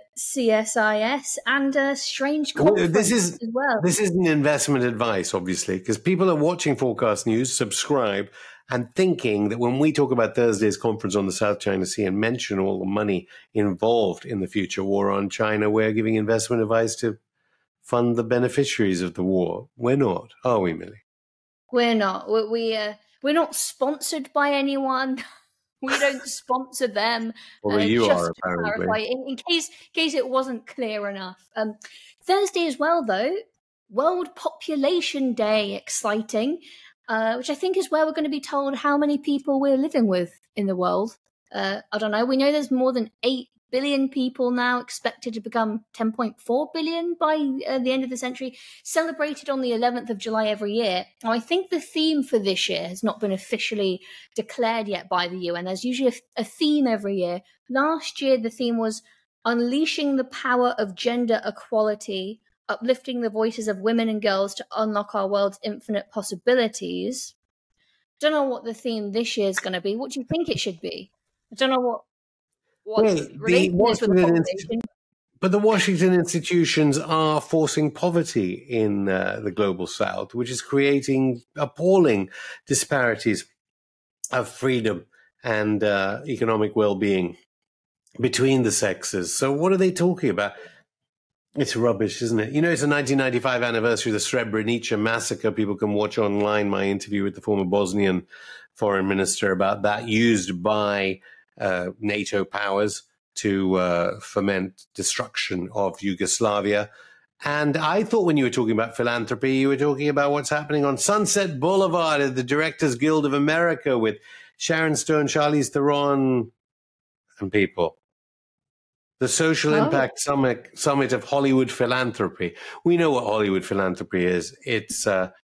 CSIS and strange conference as well. This isn't investment advice, obviously, because people are watching Forecast News, subscribe, and thinking that when we talk about Thursday's conference on the South China Sea and mention all the money involved in the future war on China, we're giving investment advice to fund the beneficiaries of the war. We're not, are we, Millie? We're not. We're not sponsored by anyone. We don't sponsor them. Well, you are, apparently. Clarify, in case it wasn't clear enough. Thursday as well, though, World Population Day, exciting, which I think is where we're going to be told how many people we're living with in the world. I don't know. We know there's more than 8 billion people now, expected to become 10.4 billion by the end of the century, celebrated on the 11th of July every year. Now, I think the theme for this year has not been officially declared yet by the UN. There's usually a theme every year. Last year, the theme was Unleashing the Power of Gender Equality, Uplifting the Voices of Women and Girls to Unlock Our World's Infinite Possibilities. Don't know what the theme this year is going to be. What do you think it should be? I don't know what the Washington institutions are forcing poverty in the global South, which is creating appalling disparities of freedom and economic well-being between the sexes. So what are they talking about? It's rubbish, isn't it? You know, it's the 1995 anniversary of the Srebrenica massacre. People can watch online my interview with the former Bosnian foreign minister about that, used by NATO powers to foment destruction of Yugoslavia. And I thought when you were talking about philanthropy, you were talking about what's happening on Sunset Boulevard at the Directors Guild of America with Sharon Stone, Charlize Theron, and people. The Social Impact Summit of Hollywood Philanthropy. We know what Hollywood philanthropy is. It's,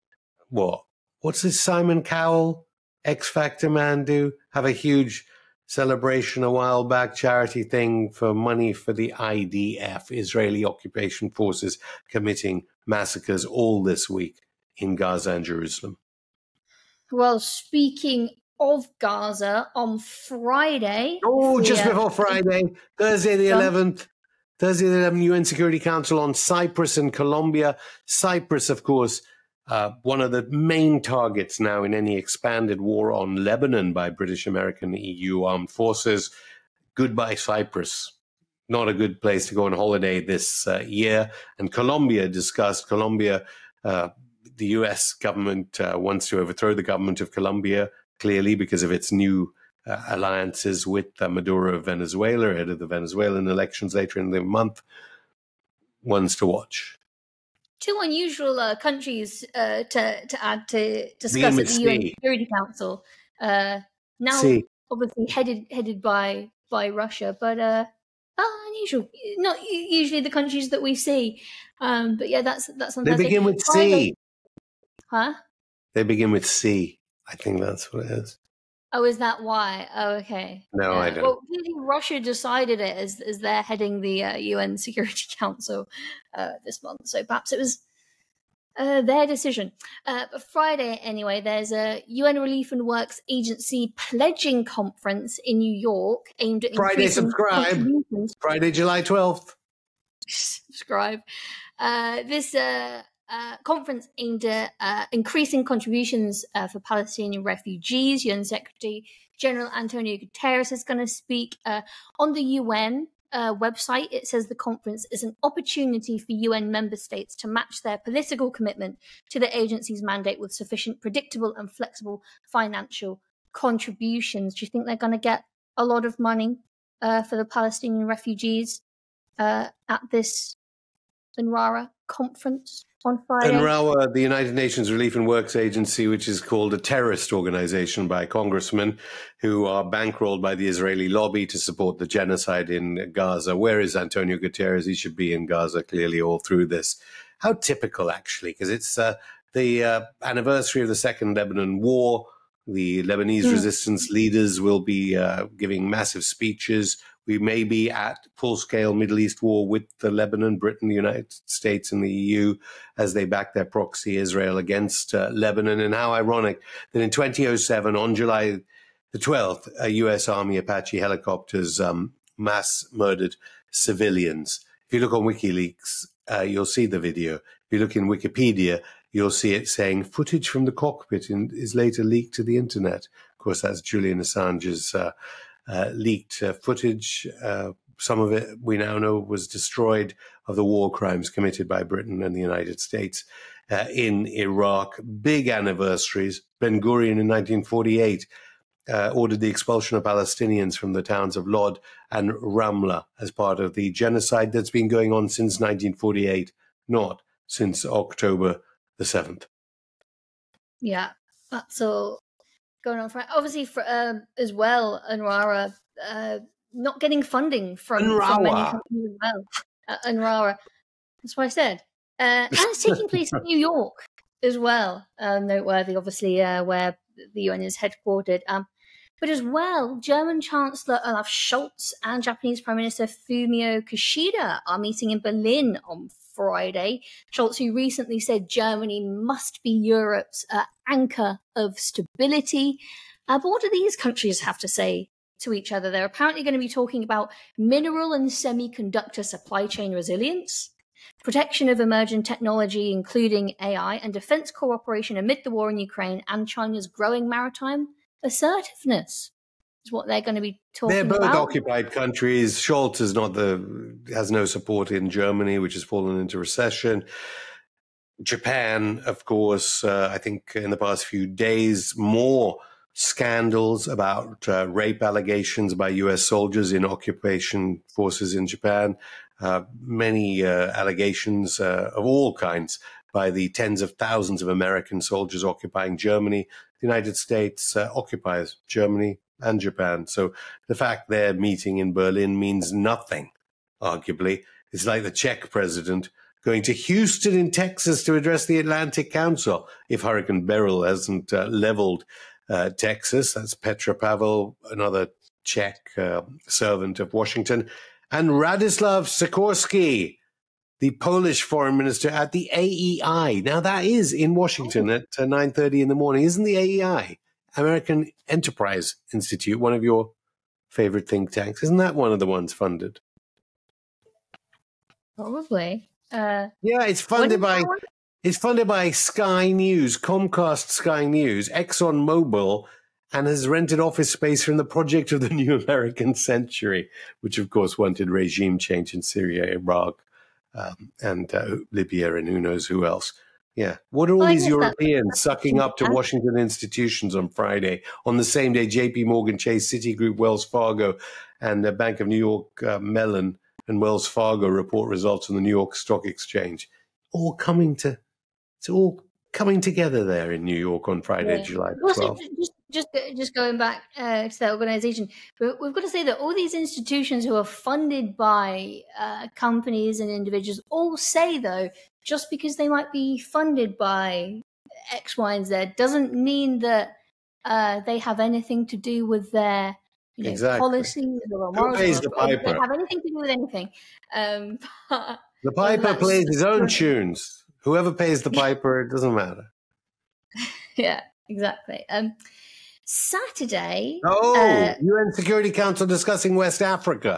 what's this Simon Cowell, X Factor man do? Have a huge celebration a while back, charity thing for money for the IDF, Israeli occupation forces, committing massacres all this week in Gaza and Jerusalem. Well, speaking of Gaza, on Friday... before Friday, Thursday the 11th, UN Security Council on Cyprus and Colombia. Cyprus, of course, one of the main targets now in any expanded war on Lebanon by British, American, EU armed forces. Goodbye, Cyprus. Not a good place to go on holiday this year. And Colombia discussed. The US government wants to overthrow the government of Colombia clearly because of its new alliances with Maduro of Venezuela ahead of the Venezuelan elections later in the month. Ones to watch. Two unusual countries to add to discuss at the UN Security Council. Now, obviously headed by Russia, but unusual. Not usually the countries that we see. But yeah, that's on They begin with C. Huh? They begin with C. I think that's what it is. Oh, is that why? Oh, okay. No, I don't. Well, clearly Russia decided it as they're heading the UN Security Council this month. So perhaps it was their decision. But Friday, anyway, there's a UN Relief and Works Agency pledging conference in New York aimed at Friday, subscribe. Friday, July 12th. Subscribe. This conference aimed at increasing contributions for Palestinian refugees. UN Secretary General Antonio Guterres is going to speak on the UN website. It says the conference is an opportunity for UN member states to match their political commitment to the agency's mandate with sufficient, predictable and flexible financial contributions. Do you think they're going to get a lot of money for the Palestinian refugees at this UNRWA conference on Friday? UNRWA, the United Nations Relief and Works Agency, which is called a terrorist organization by congressmen who are bankrolled by the Israeli lobby to support the genocide in Gaza. Where is Antonio Guterres? He should be in Gaza clearly all through this. How typical, actually, because it's the anniversary of the Second Lebanon War. The Lebanese resistance leaders will be giving massive speeches. We may be at full-scale Middle East war with the Lebanon, Britain, the United States, and the EU as they back their proxy Israel against Lebanon. And how ironic that in 2007, on July the 12th, a U.S. Army Apache helicopters mass murdered civilians. If you look on WikiLeaks, you'll see the video. If you look in Wikipedia, you'll see it saying footage from the cockpit is later leaked to the internet. Of course, that's Julian Assange's leaked footage. Some of it we now know was destroyed of the war crimes committed by Britain and the United States in Iraq. Big anniversaries. Ben Gurion in 1948 ordered the expulsion of Palestinians from the towns of Lod and Ramla as part of the genocide that's been going on since 1948, not since October the 7th. Yeah, that's all going on. Obviously, for, as well, UNRWA not getting funding from many countries as well. UNRWA, that's what I said. And it's taking place in New York as well. Noteworthy, obviously, where the UN is headquartered. But as well, German Chancellor Olaf Scholz and Japanese Prime Minister Fumio Kishida are meeting in Berlin on Friday. Scholz, who recently said Germany must be Europe's anchor of stability. But what do these countries have to say to each other? They're apparently going to be talking about mineral and semiconductor supply chain resilience, protection of emerging technology, including AI, and defense cooperation amid the war in Ukraine and China's growing maritime assertiveness. Is what they're going to be talking about. They're both occupied countries. Scholz is has no support in Germany, which has fallen into recession. Japan, of course, I think in the past few days, more scandals about rape allegations by U.S. soldiers in occupation forces in Japan. Many allegations of all kinds by the tens of thousands of American soldiers occupying Germany. The United States occupies Germany and Japan. So the fact they're meeting in Berlin means nothing, arguably. It's like the Czech president going to Houston in Texas to address the Atlantic Council if Hurricane Beryl hasn't leveled Texas. That's Petra Pavel, another Czech servant of Washington. And Radoslav Sikorski, the Polish foreign minister at the AEI. Now, that is in Washington at 9:30 in the morning. Isn't the AEI, American Enterprise Institute, one of your favorite think tanks? Isn't that one of the ones funded? Probably. Yeah, it's funded by Sky News, Comcast Sky News, ExxonMobil, and has rented office space from the Project of the New American Century, which, of course, wanted regime change in Syria, Iraq, and Libya, and who knows who else. Yeah. What are all Well, I these guess Europeans that's sucking up to Washington institutions on Friday? On the same day, JP Morgan Chase, Citigroup, Wells Fargo, and the Bank of New York Mellon and Wells Fargo report results on the New York Stock Exchange. It's all coming together there in New York on Friday, July the 12th. Just going back to that organization, we've got to say that all these institutions who are funded by companies and individuals all say, though, just because they might be funded by X, Y, and Z doesn't mean that they have anything to do with their policies or morals. Who pays the piper? They have anything to do with anything. The piper plays his own tunes. Whoever pays the piper, it doesn't matter. Yeah, exactly. Saturday. UN Security Council discussing West Africa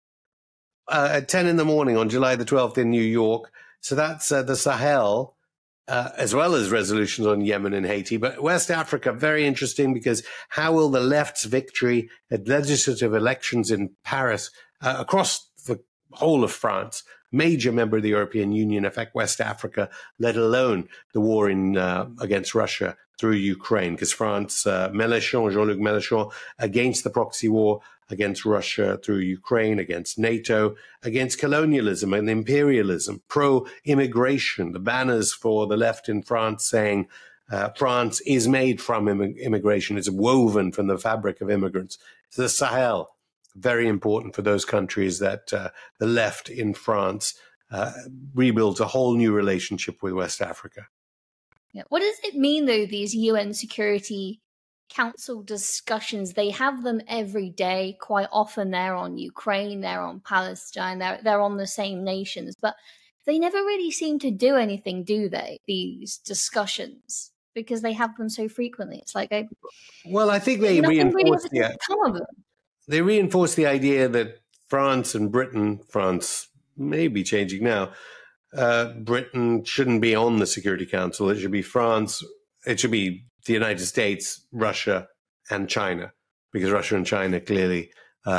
at 10 in the morning on July the 12th in New York. So that's the Sahel, as well as resolutions on Yemen and Haiti. But West Africa, very interesting, because how will the left's victory at legislative elections in Paris across the whole of France, major member of the European Union, affect West Africa, let alone the war against Russia through Ukraine? Because France, Jean-Luc Mélenchon, against the proxy war against Russia through Ukraine, against NATO, against colonialism and imperialism, pro-immigration, the banners for the left in France saying France is made from immigration, it's woven from the fabric of immigrants. So the Sahel, very important for those countries that the left in France rebuilds a whole new relationship with West Africa. Yeah. What does it mean, though, these UN Security Council discussions? They have them every day. Quite often they're on Ukraine, they're on Palestine, they're on the same nations, but they never really seem to do anything, do they, these discussions? Because they have them so frequently. It's like I think they reinforce They reinforce the idea that France and Britain, France may be changing now, Britain shouldn't be on the Security Council. It should be France. It should be the United States, Russia, and China, because Russia and China clearly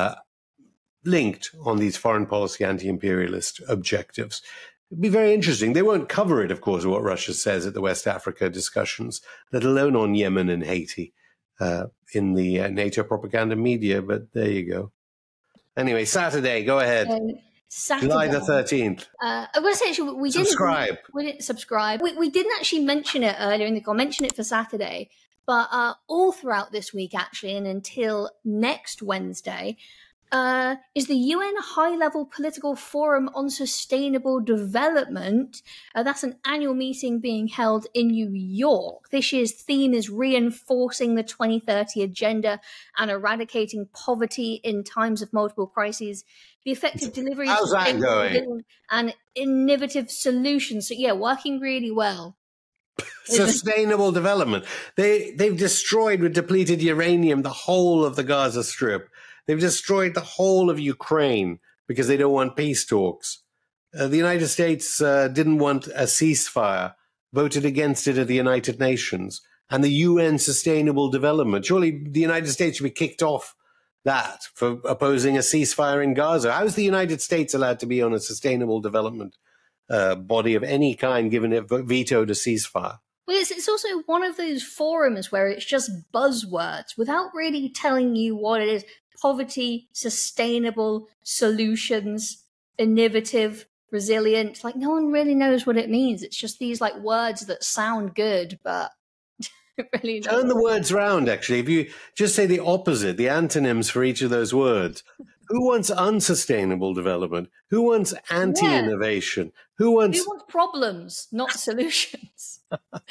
linked on these foreign policy anti-imperialist objectives. It'd be very interesting. They won't cover it, of course, what Russia says at the West Africa discussions, let alone on Yemen and Haiti. In the NATO propaganda media, but there you go. Anyway, Saturday, go ahead. Saturday, July the 13th. I was going to say, actually, we didn't subscribe. We didn't actually mention it earlier in the call, mention it for Saturday, but all throughout this week, actually, and until next Wednesday, is the UN High-Level Political Forum on Sustainable Development. That's an annual meeting being held in New York. This year's theme is reinforcing the 2030 agenda and eradicating poverty in times of multiple crises. The effective delivery How's that going? And innovative solutions. So, yeah, working really well. Sustainable development. They've destroyed with depleted uranium the whole of the Gaza Strip. They've destroyed the whole of Ukraine because they don't want peace talks. The United States didn't want a ceasefire, voted against it at the United Nations. And the UN Sustainable Development. Surely the United States should be kicked off that for opposing a ceasefire in Gaza. How is the United States allowed to be on a sustainable development body of any kind, given it vetoed a ceasefire? Well, it's also one of those forums where it's just buzzwords without really telling you what it is. Poverty, sustainable, solutions, innovative, resilient. Like, no one really knows what it means. It's just these like words that sound good, but really turn the words round, actually. If you just say the opposite, the antonyms for each of those words. Who wants unsustainable development? Who wants anti-innovation? Who wants problems, not solutions?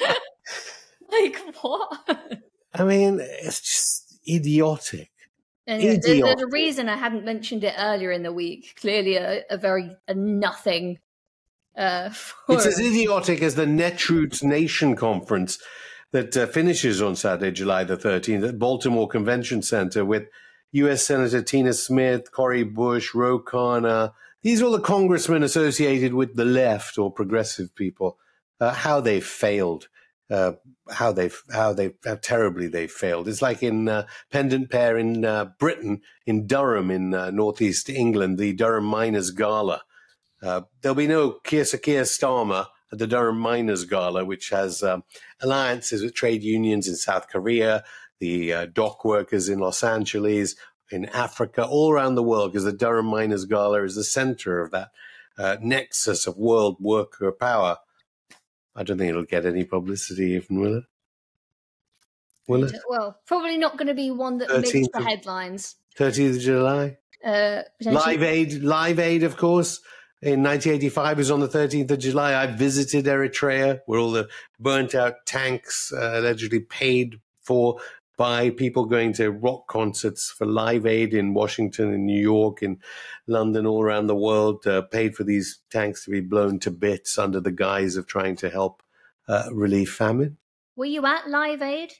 Like, what? I mean, it's just idiotic. Anyway, there's a reason I hadn't mentioned it earlier in the week. Clearly a nothing. It's as idiotic as the Netroots Nation Conference that finishes on Saturday, July the 13th at Baltimore Convention Center with U.S. Senator Tina Smith, Cory Bush, Ro Khanna. These are all the congressmen associated with the left or progressive people. How they've failed. How terribly they've failed. It's like in Pendant Pair in Britain, in Durham, in northeast England, the Durham Miners Gala. There'll be no Keir Starmer at the Durham Miners Gala, which has alliances with trade unions in South Korea, the dock workers in Los Angeles, in Africa, all around the world, because the Durham Miners Gala is the center of that nexus of world worker power. I don't think it'll get any publicity, even, will it? Will it? Well, probably not going to be one that makes the headlines. 30th of July? Live Aid, of course, in 1985 was on the 13th of July. I visited Eritrea, where all the burnt-out tanks allegedly paid for by people going to rock concerts for Live Aid in Washington, in New York, in London, all around the world, paid for these tanks to be blown to bits under the guise of trying to help relieve famine. Were you at Live Aid?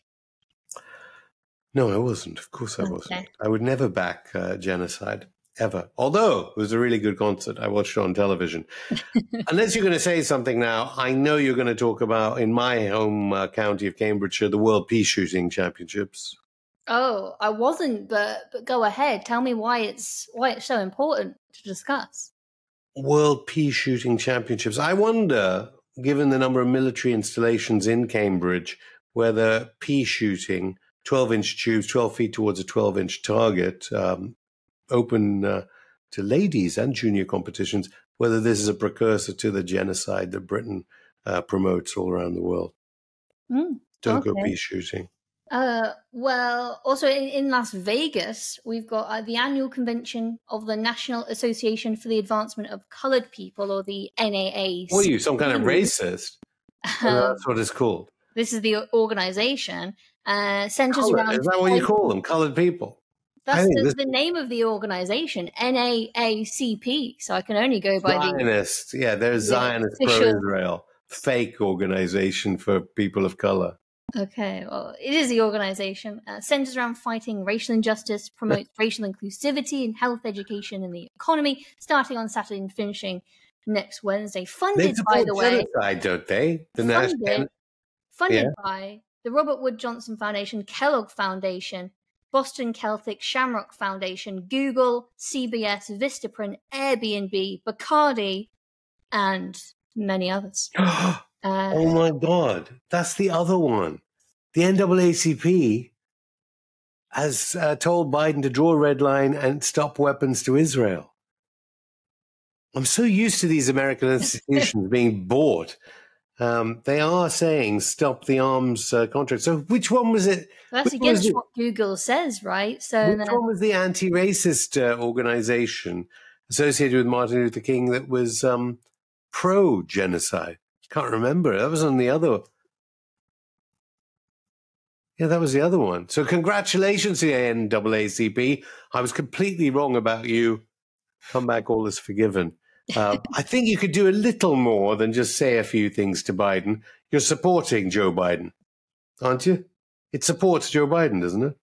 No, I wasn't. Of course I wasn't. I would never back genocide, ever. Although it was a really good concert. I watched it on television. Unless you're going to say something now, I know you're going to talk about, in my home county of Cambridgeshire, the World Peace Shooting Championships. Oh, I wasn't, but go ahead. Tell me why it's so important to discuss. World Peace Shooting Championships. I wonder, given the number of military installations in Cambridge, whether peace shooting, 12-inch tubes, 12 feet towards a 12-inch target, open to ladies and junior competitions, whether this is a precursor to the genocide that Britain promotes all around the world. Don't go peace shooting. Well, also in Las Vegas, we've got the annual convention of the National Association for the Advancement of Colored People, or the NAACP. What are you, some kind of racist? That's what it's called. This is the organization. Centers around. Is that what you call them? Colored people? That's the name of the organization, NAACP. So I can only go by Zionist. Yeah, they're Zionist pro-Israel. Fake organization for people of color. Okay, well, it is the organization. Centers around fighting racial injustice, promotes racial inclusivity in health, education, and the economy, starting on Saturday and finishing next Wednesday. Funded, by the way. Genocide, don't they? Funded by the Robert Wood Johnson Foundation, Kellogg Foundation, Boston Celtic, Shamrock Foundation, Google, CBS, Vistaprint, Airbnb, Bacardi, and many others. Oh my God, that's the other one. The NAACP has told Biden to draw a red line and stop weapons to Israel. I'm so used to these American institutions being bought. They are saying stop the arms contract. So which one was it? That's against what Google says, right? So which one was the anti-racist organization associated with Martin Luther King that was pro-genocide? Can't remember. That was on the other. Yeah, that was the other one. So congratulations to the NAACP. I was completely wrong about you. Come back, all is forgiven. I think you could do a little more than just say a few things to Biden. You're supporting Joe Biden, aren't you? It supports Joe Biden, doesn't it?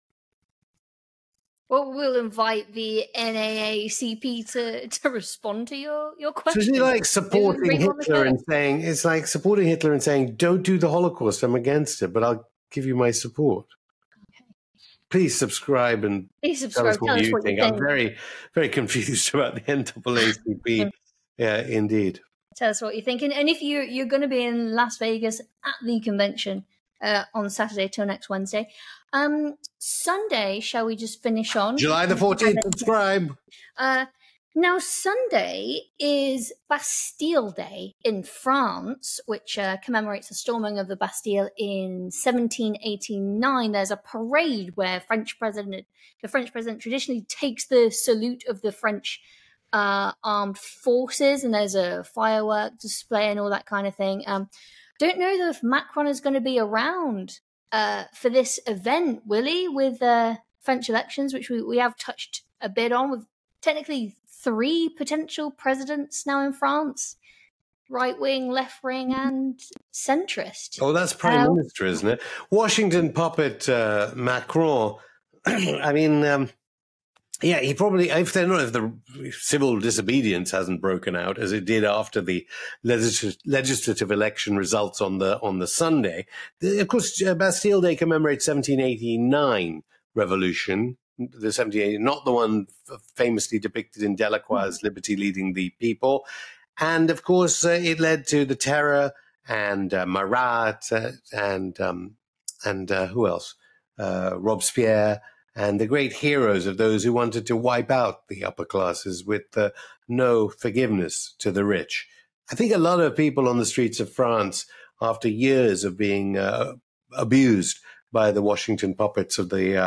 Well, we'll invite the NAACP to respond to your question. So it's like supporting Hitler and saying, it's like supporting Hitler and saying, don't do the Holocaust, I'm against it, but I'll give you my support. Okay. Please subscribe and tell us what you think. I'm very, very confused about the NAACP. Yeah, indeed. Tell us what you think. And if you're going to be in Las Vegas at the convention on Saturday till next Wednesday, Sunday, shall we just finish on? July the 14th, subscribe. Now, Sunday is Bastille Day in France, which commemorates the storming of the Bastille in 1789. There's a parade where the French president traditionally takes the salute of the French armed forces, and there's a firework display and all that kind of thing. Don't know though if Macron is going to be around for this event, will he, with French elections, which we have touched a bit on, with technically 3 potential presidents now in France, right-wing, left-wing, and centrist. Oh, that's Prime Minister, isn't it? Washington puppet Macron. I mean, yeah, he probably, if the civil disobedience hasn't broken out as it did after the legislative election results on the Sunday. Of course, Bastille Day commemorates 1789 revolution. The 1780, not the one famously depicted in Delacroix's Liberty Leading the People. And of course, it led to the terror and Marat and who else? Robespierre and the great heroes of those who wanted to wipe out the upper classes with no forgiveness to the rich. I think a lot of people on the streets of France, after years of being abused by the Washington puppets of the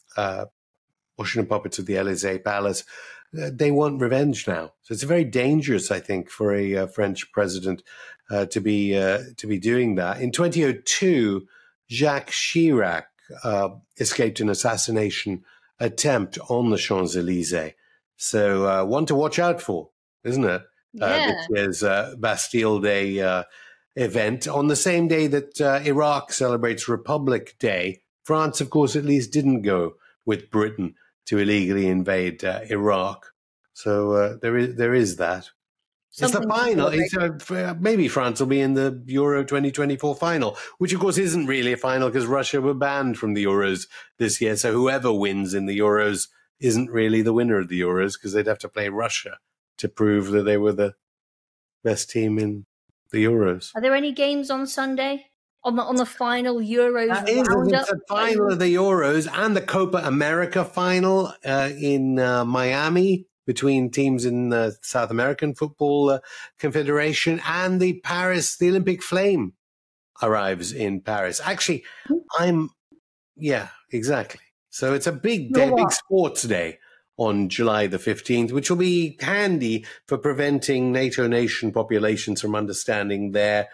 Élysée Palace, they want revenge now. So it's very dangerous, I think, for a French president to be doing that. In 2002, Jacques Chirac escaped an assassination attempt on the Champs-Élysées. So one to watch out for, isn't it? This year's Bastille Day event. On the same day that Iraq celebrates Republic Day, France, of course, at least didn't go with Britain to illegally invade Iraq. So there is that. Something it's the final. Maybe France will be in the Euro 2024 final, which of course isn't really a final because Russia were banned from the Euros this year. So whoever wins in the Euros isn't really the winner of the Euros because they'd have to play Russia to prove that they were the best team in the Euros. Are there any games on Sunday? On the final Euros roundup? The final of the Euros and the Copa America final in Miami between teams in the South American Football Confederation, and the Olympic Flame arrives in Paris. Actually, exactly. So it's a big day, big sports day on July the 15th, which will be handy for preventing NATO nation populations from understanding their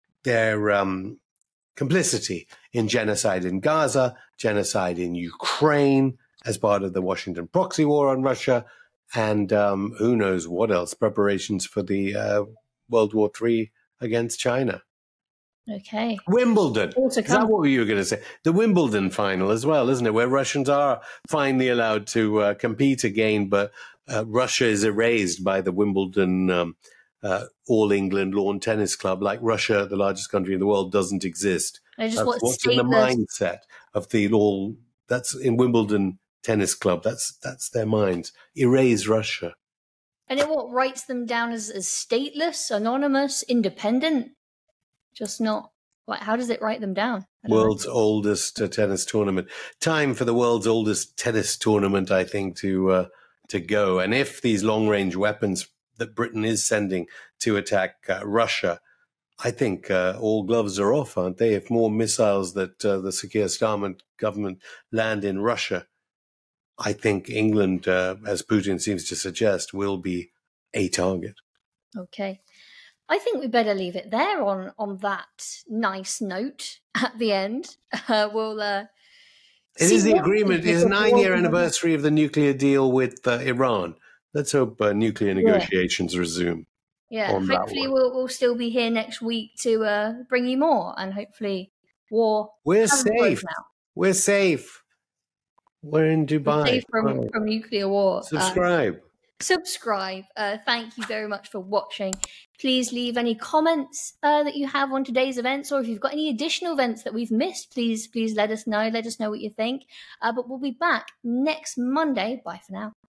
complicity in genocide in Gaza, genocide in Ukraine as part of the Washington proxy war on Russia, and who knows what else, preparations for the World War III against China. Okay. Wimbledon. Is that what you were going to say? The Wimbledon final as well, isn't it? Where Russians are finally allowed to compete again, but Russia is erased by the Wimbledon All England Lawn Tennis Club. Like Russia, the largest country in the world, doesn't exist. That's what's in the mindset of that's in Wimbledon Tennis Club. That's their minds. Erase Russia. And it writes them down as stateless, anonymous, independent? Just not, how does it write them down? World's oldest tennis tournament. Time for the world's oldest tennis tournament, I think, to go. And if these long-range weapons that Britain is sending to attack Russia, I think all gloves are off, aren't they? If more missiles that the Keir Starmer government land in Russia, I think England, as Putin seems to suggest, will be a target. Okay. I think we better leave it there on that nice note at the end. It is the agreement. It's a 9-year anniversary of the nuclear deal with Iran. Let's hope nuclear negotiations resume. Yeah, hopefully we'll still be here next week to bring you more, and hopefully war. We're safe. We're safe. We're in Dubai. We're safe from nuclear war. Subscribe. Thank you very much for watching. Please leave any comments that you have on today's events, or if you've got any additional events that we've missed, please let us know. Let us know what you think. But we'll be back next Monday. Bye for now.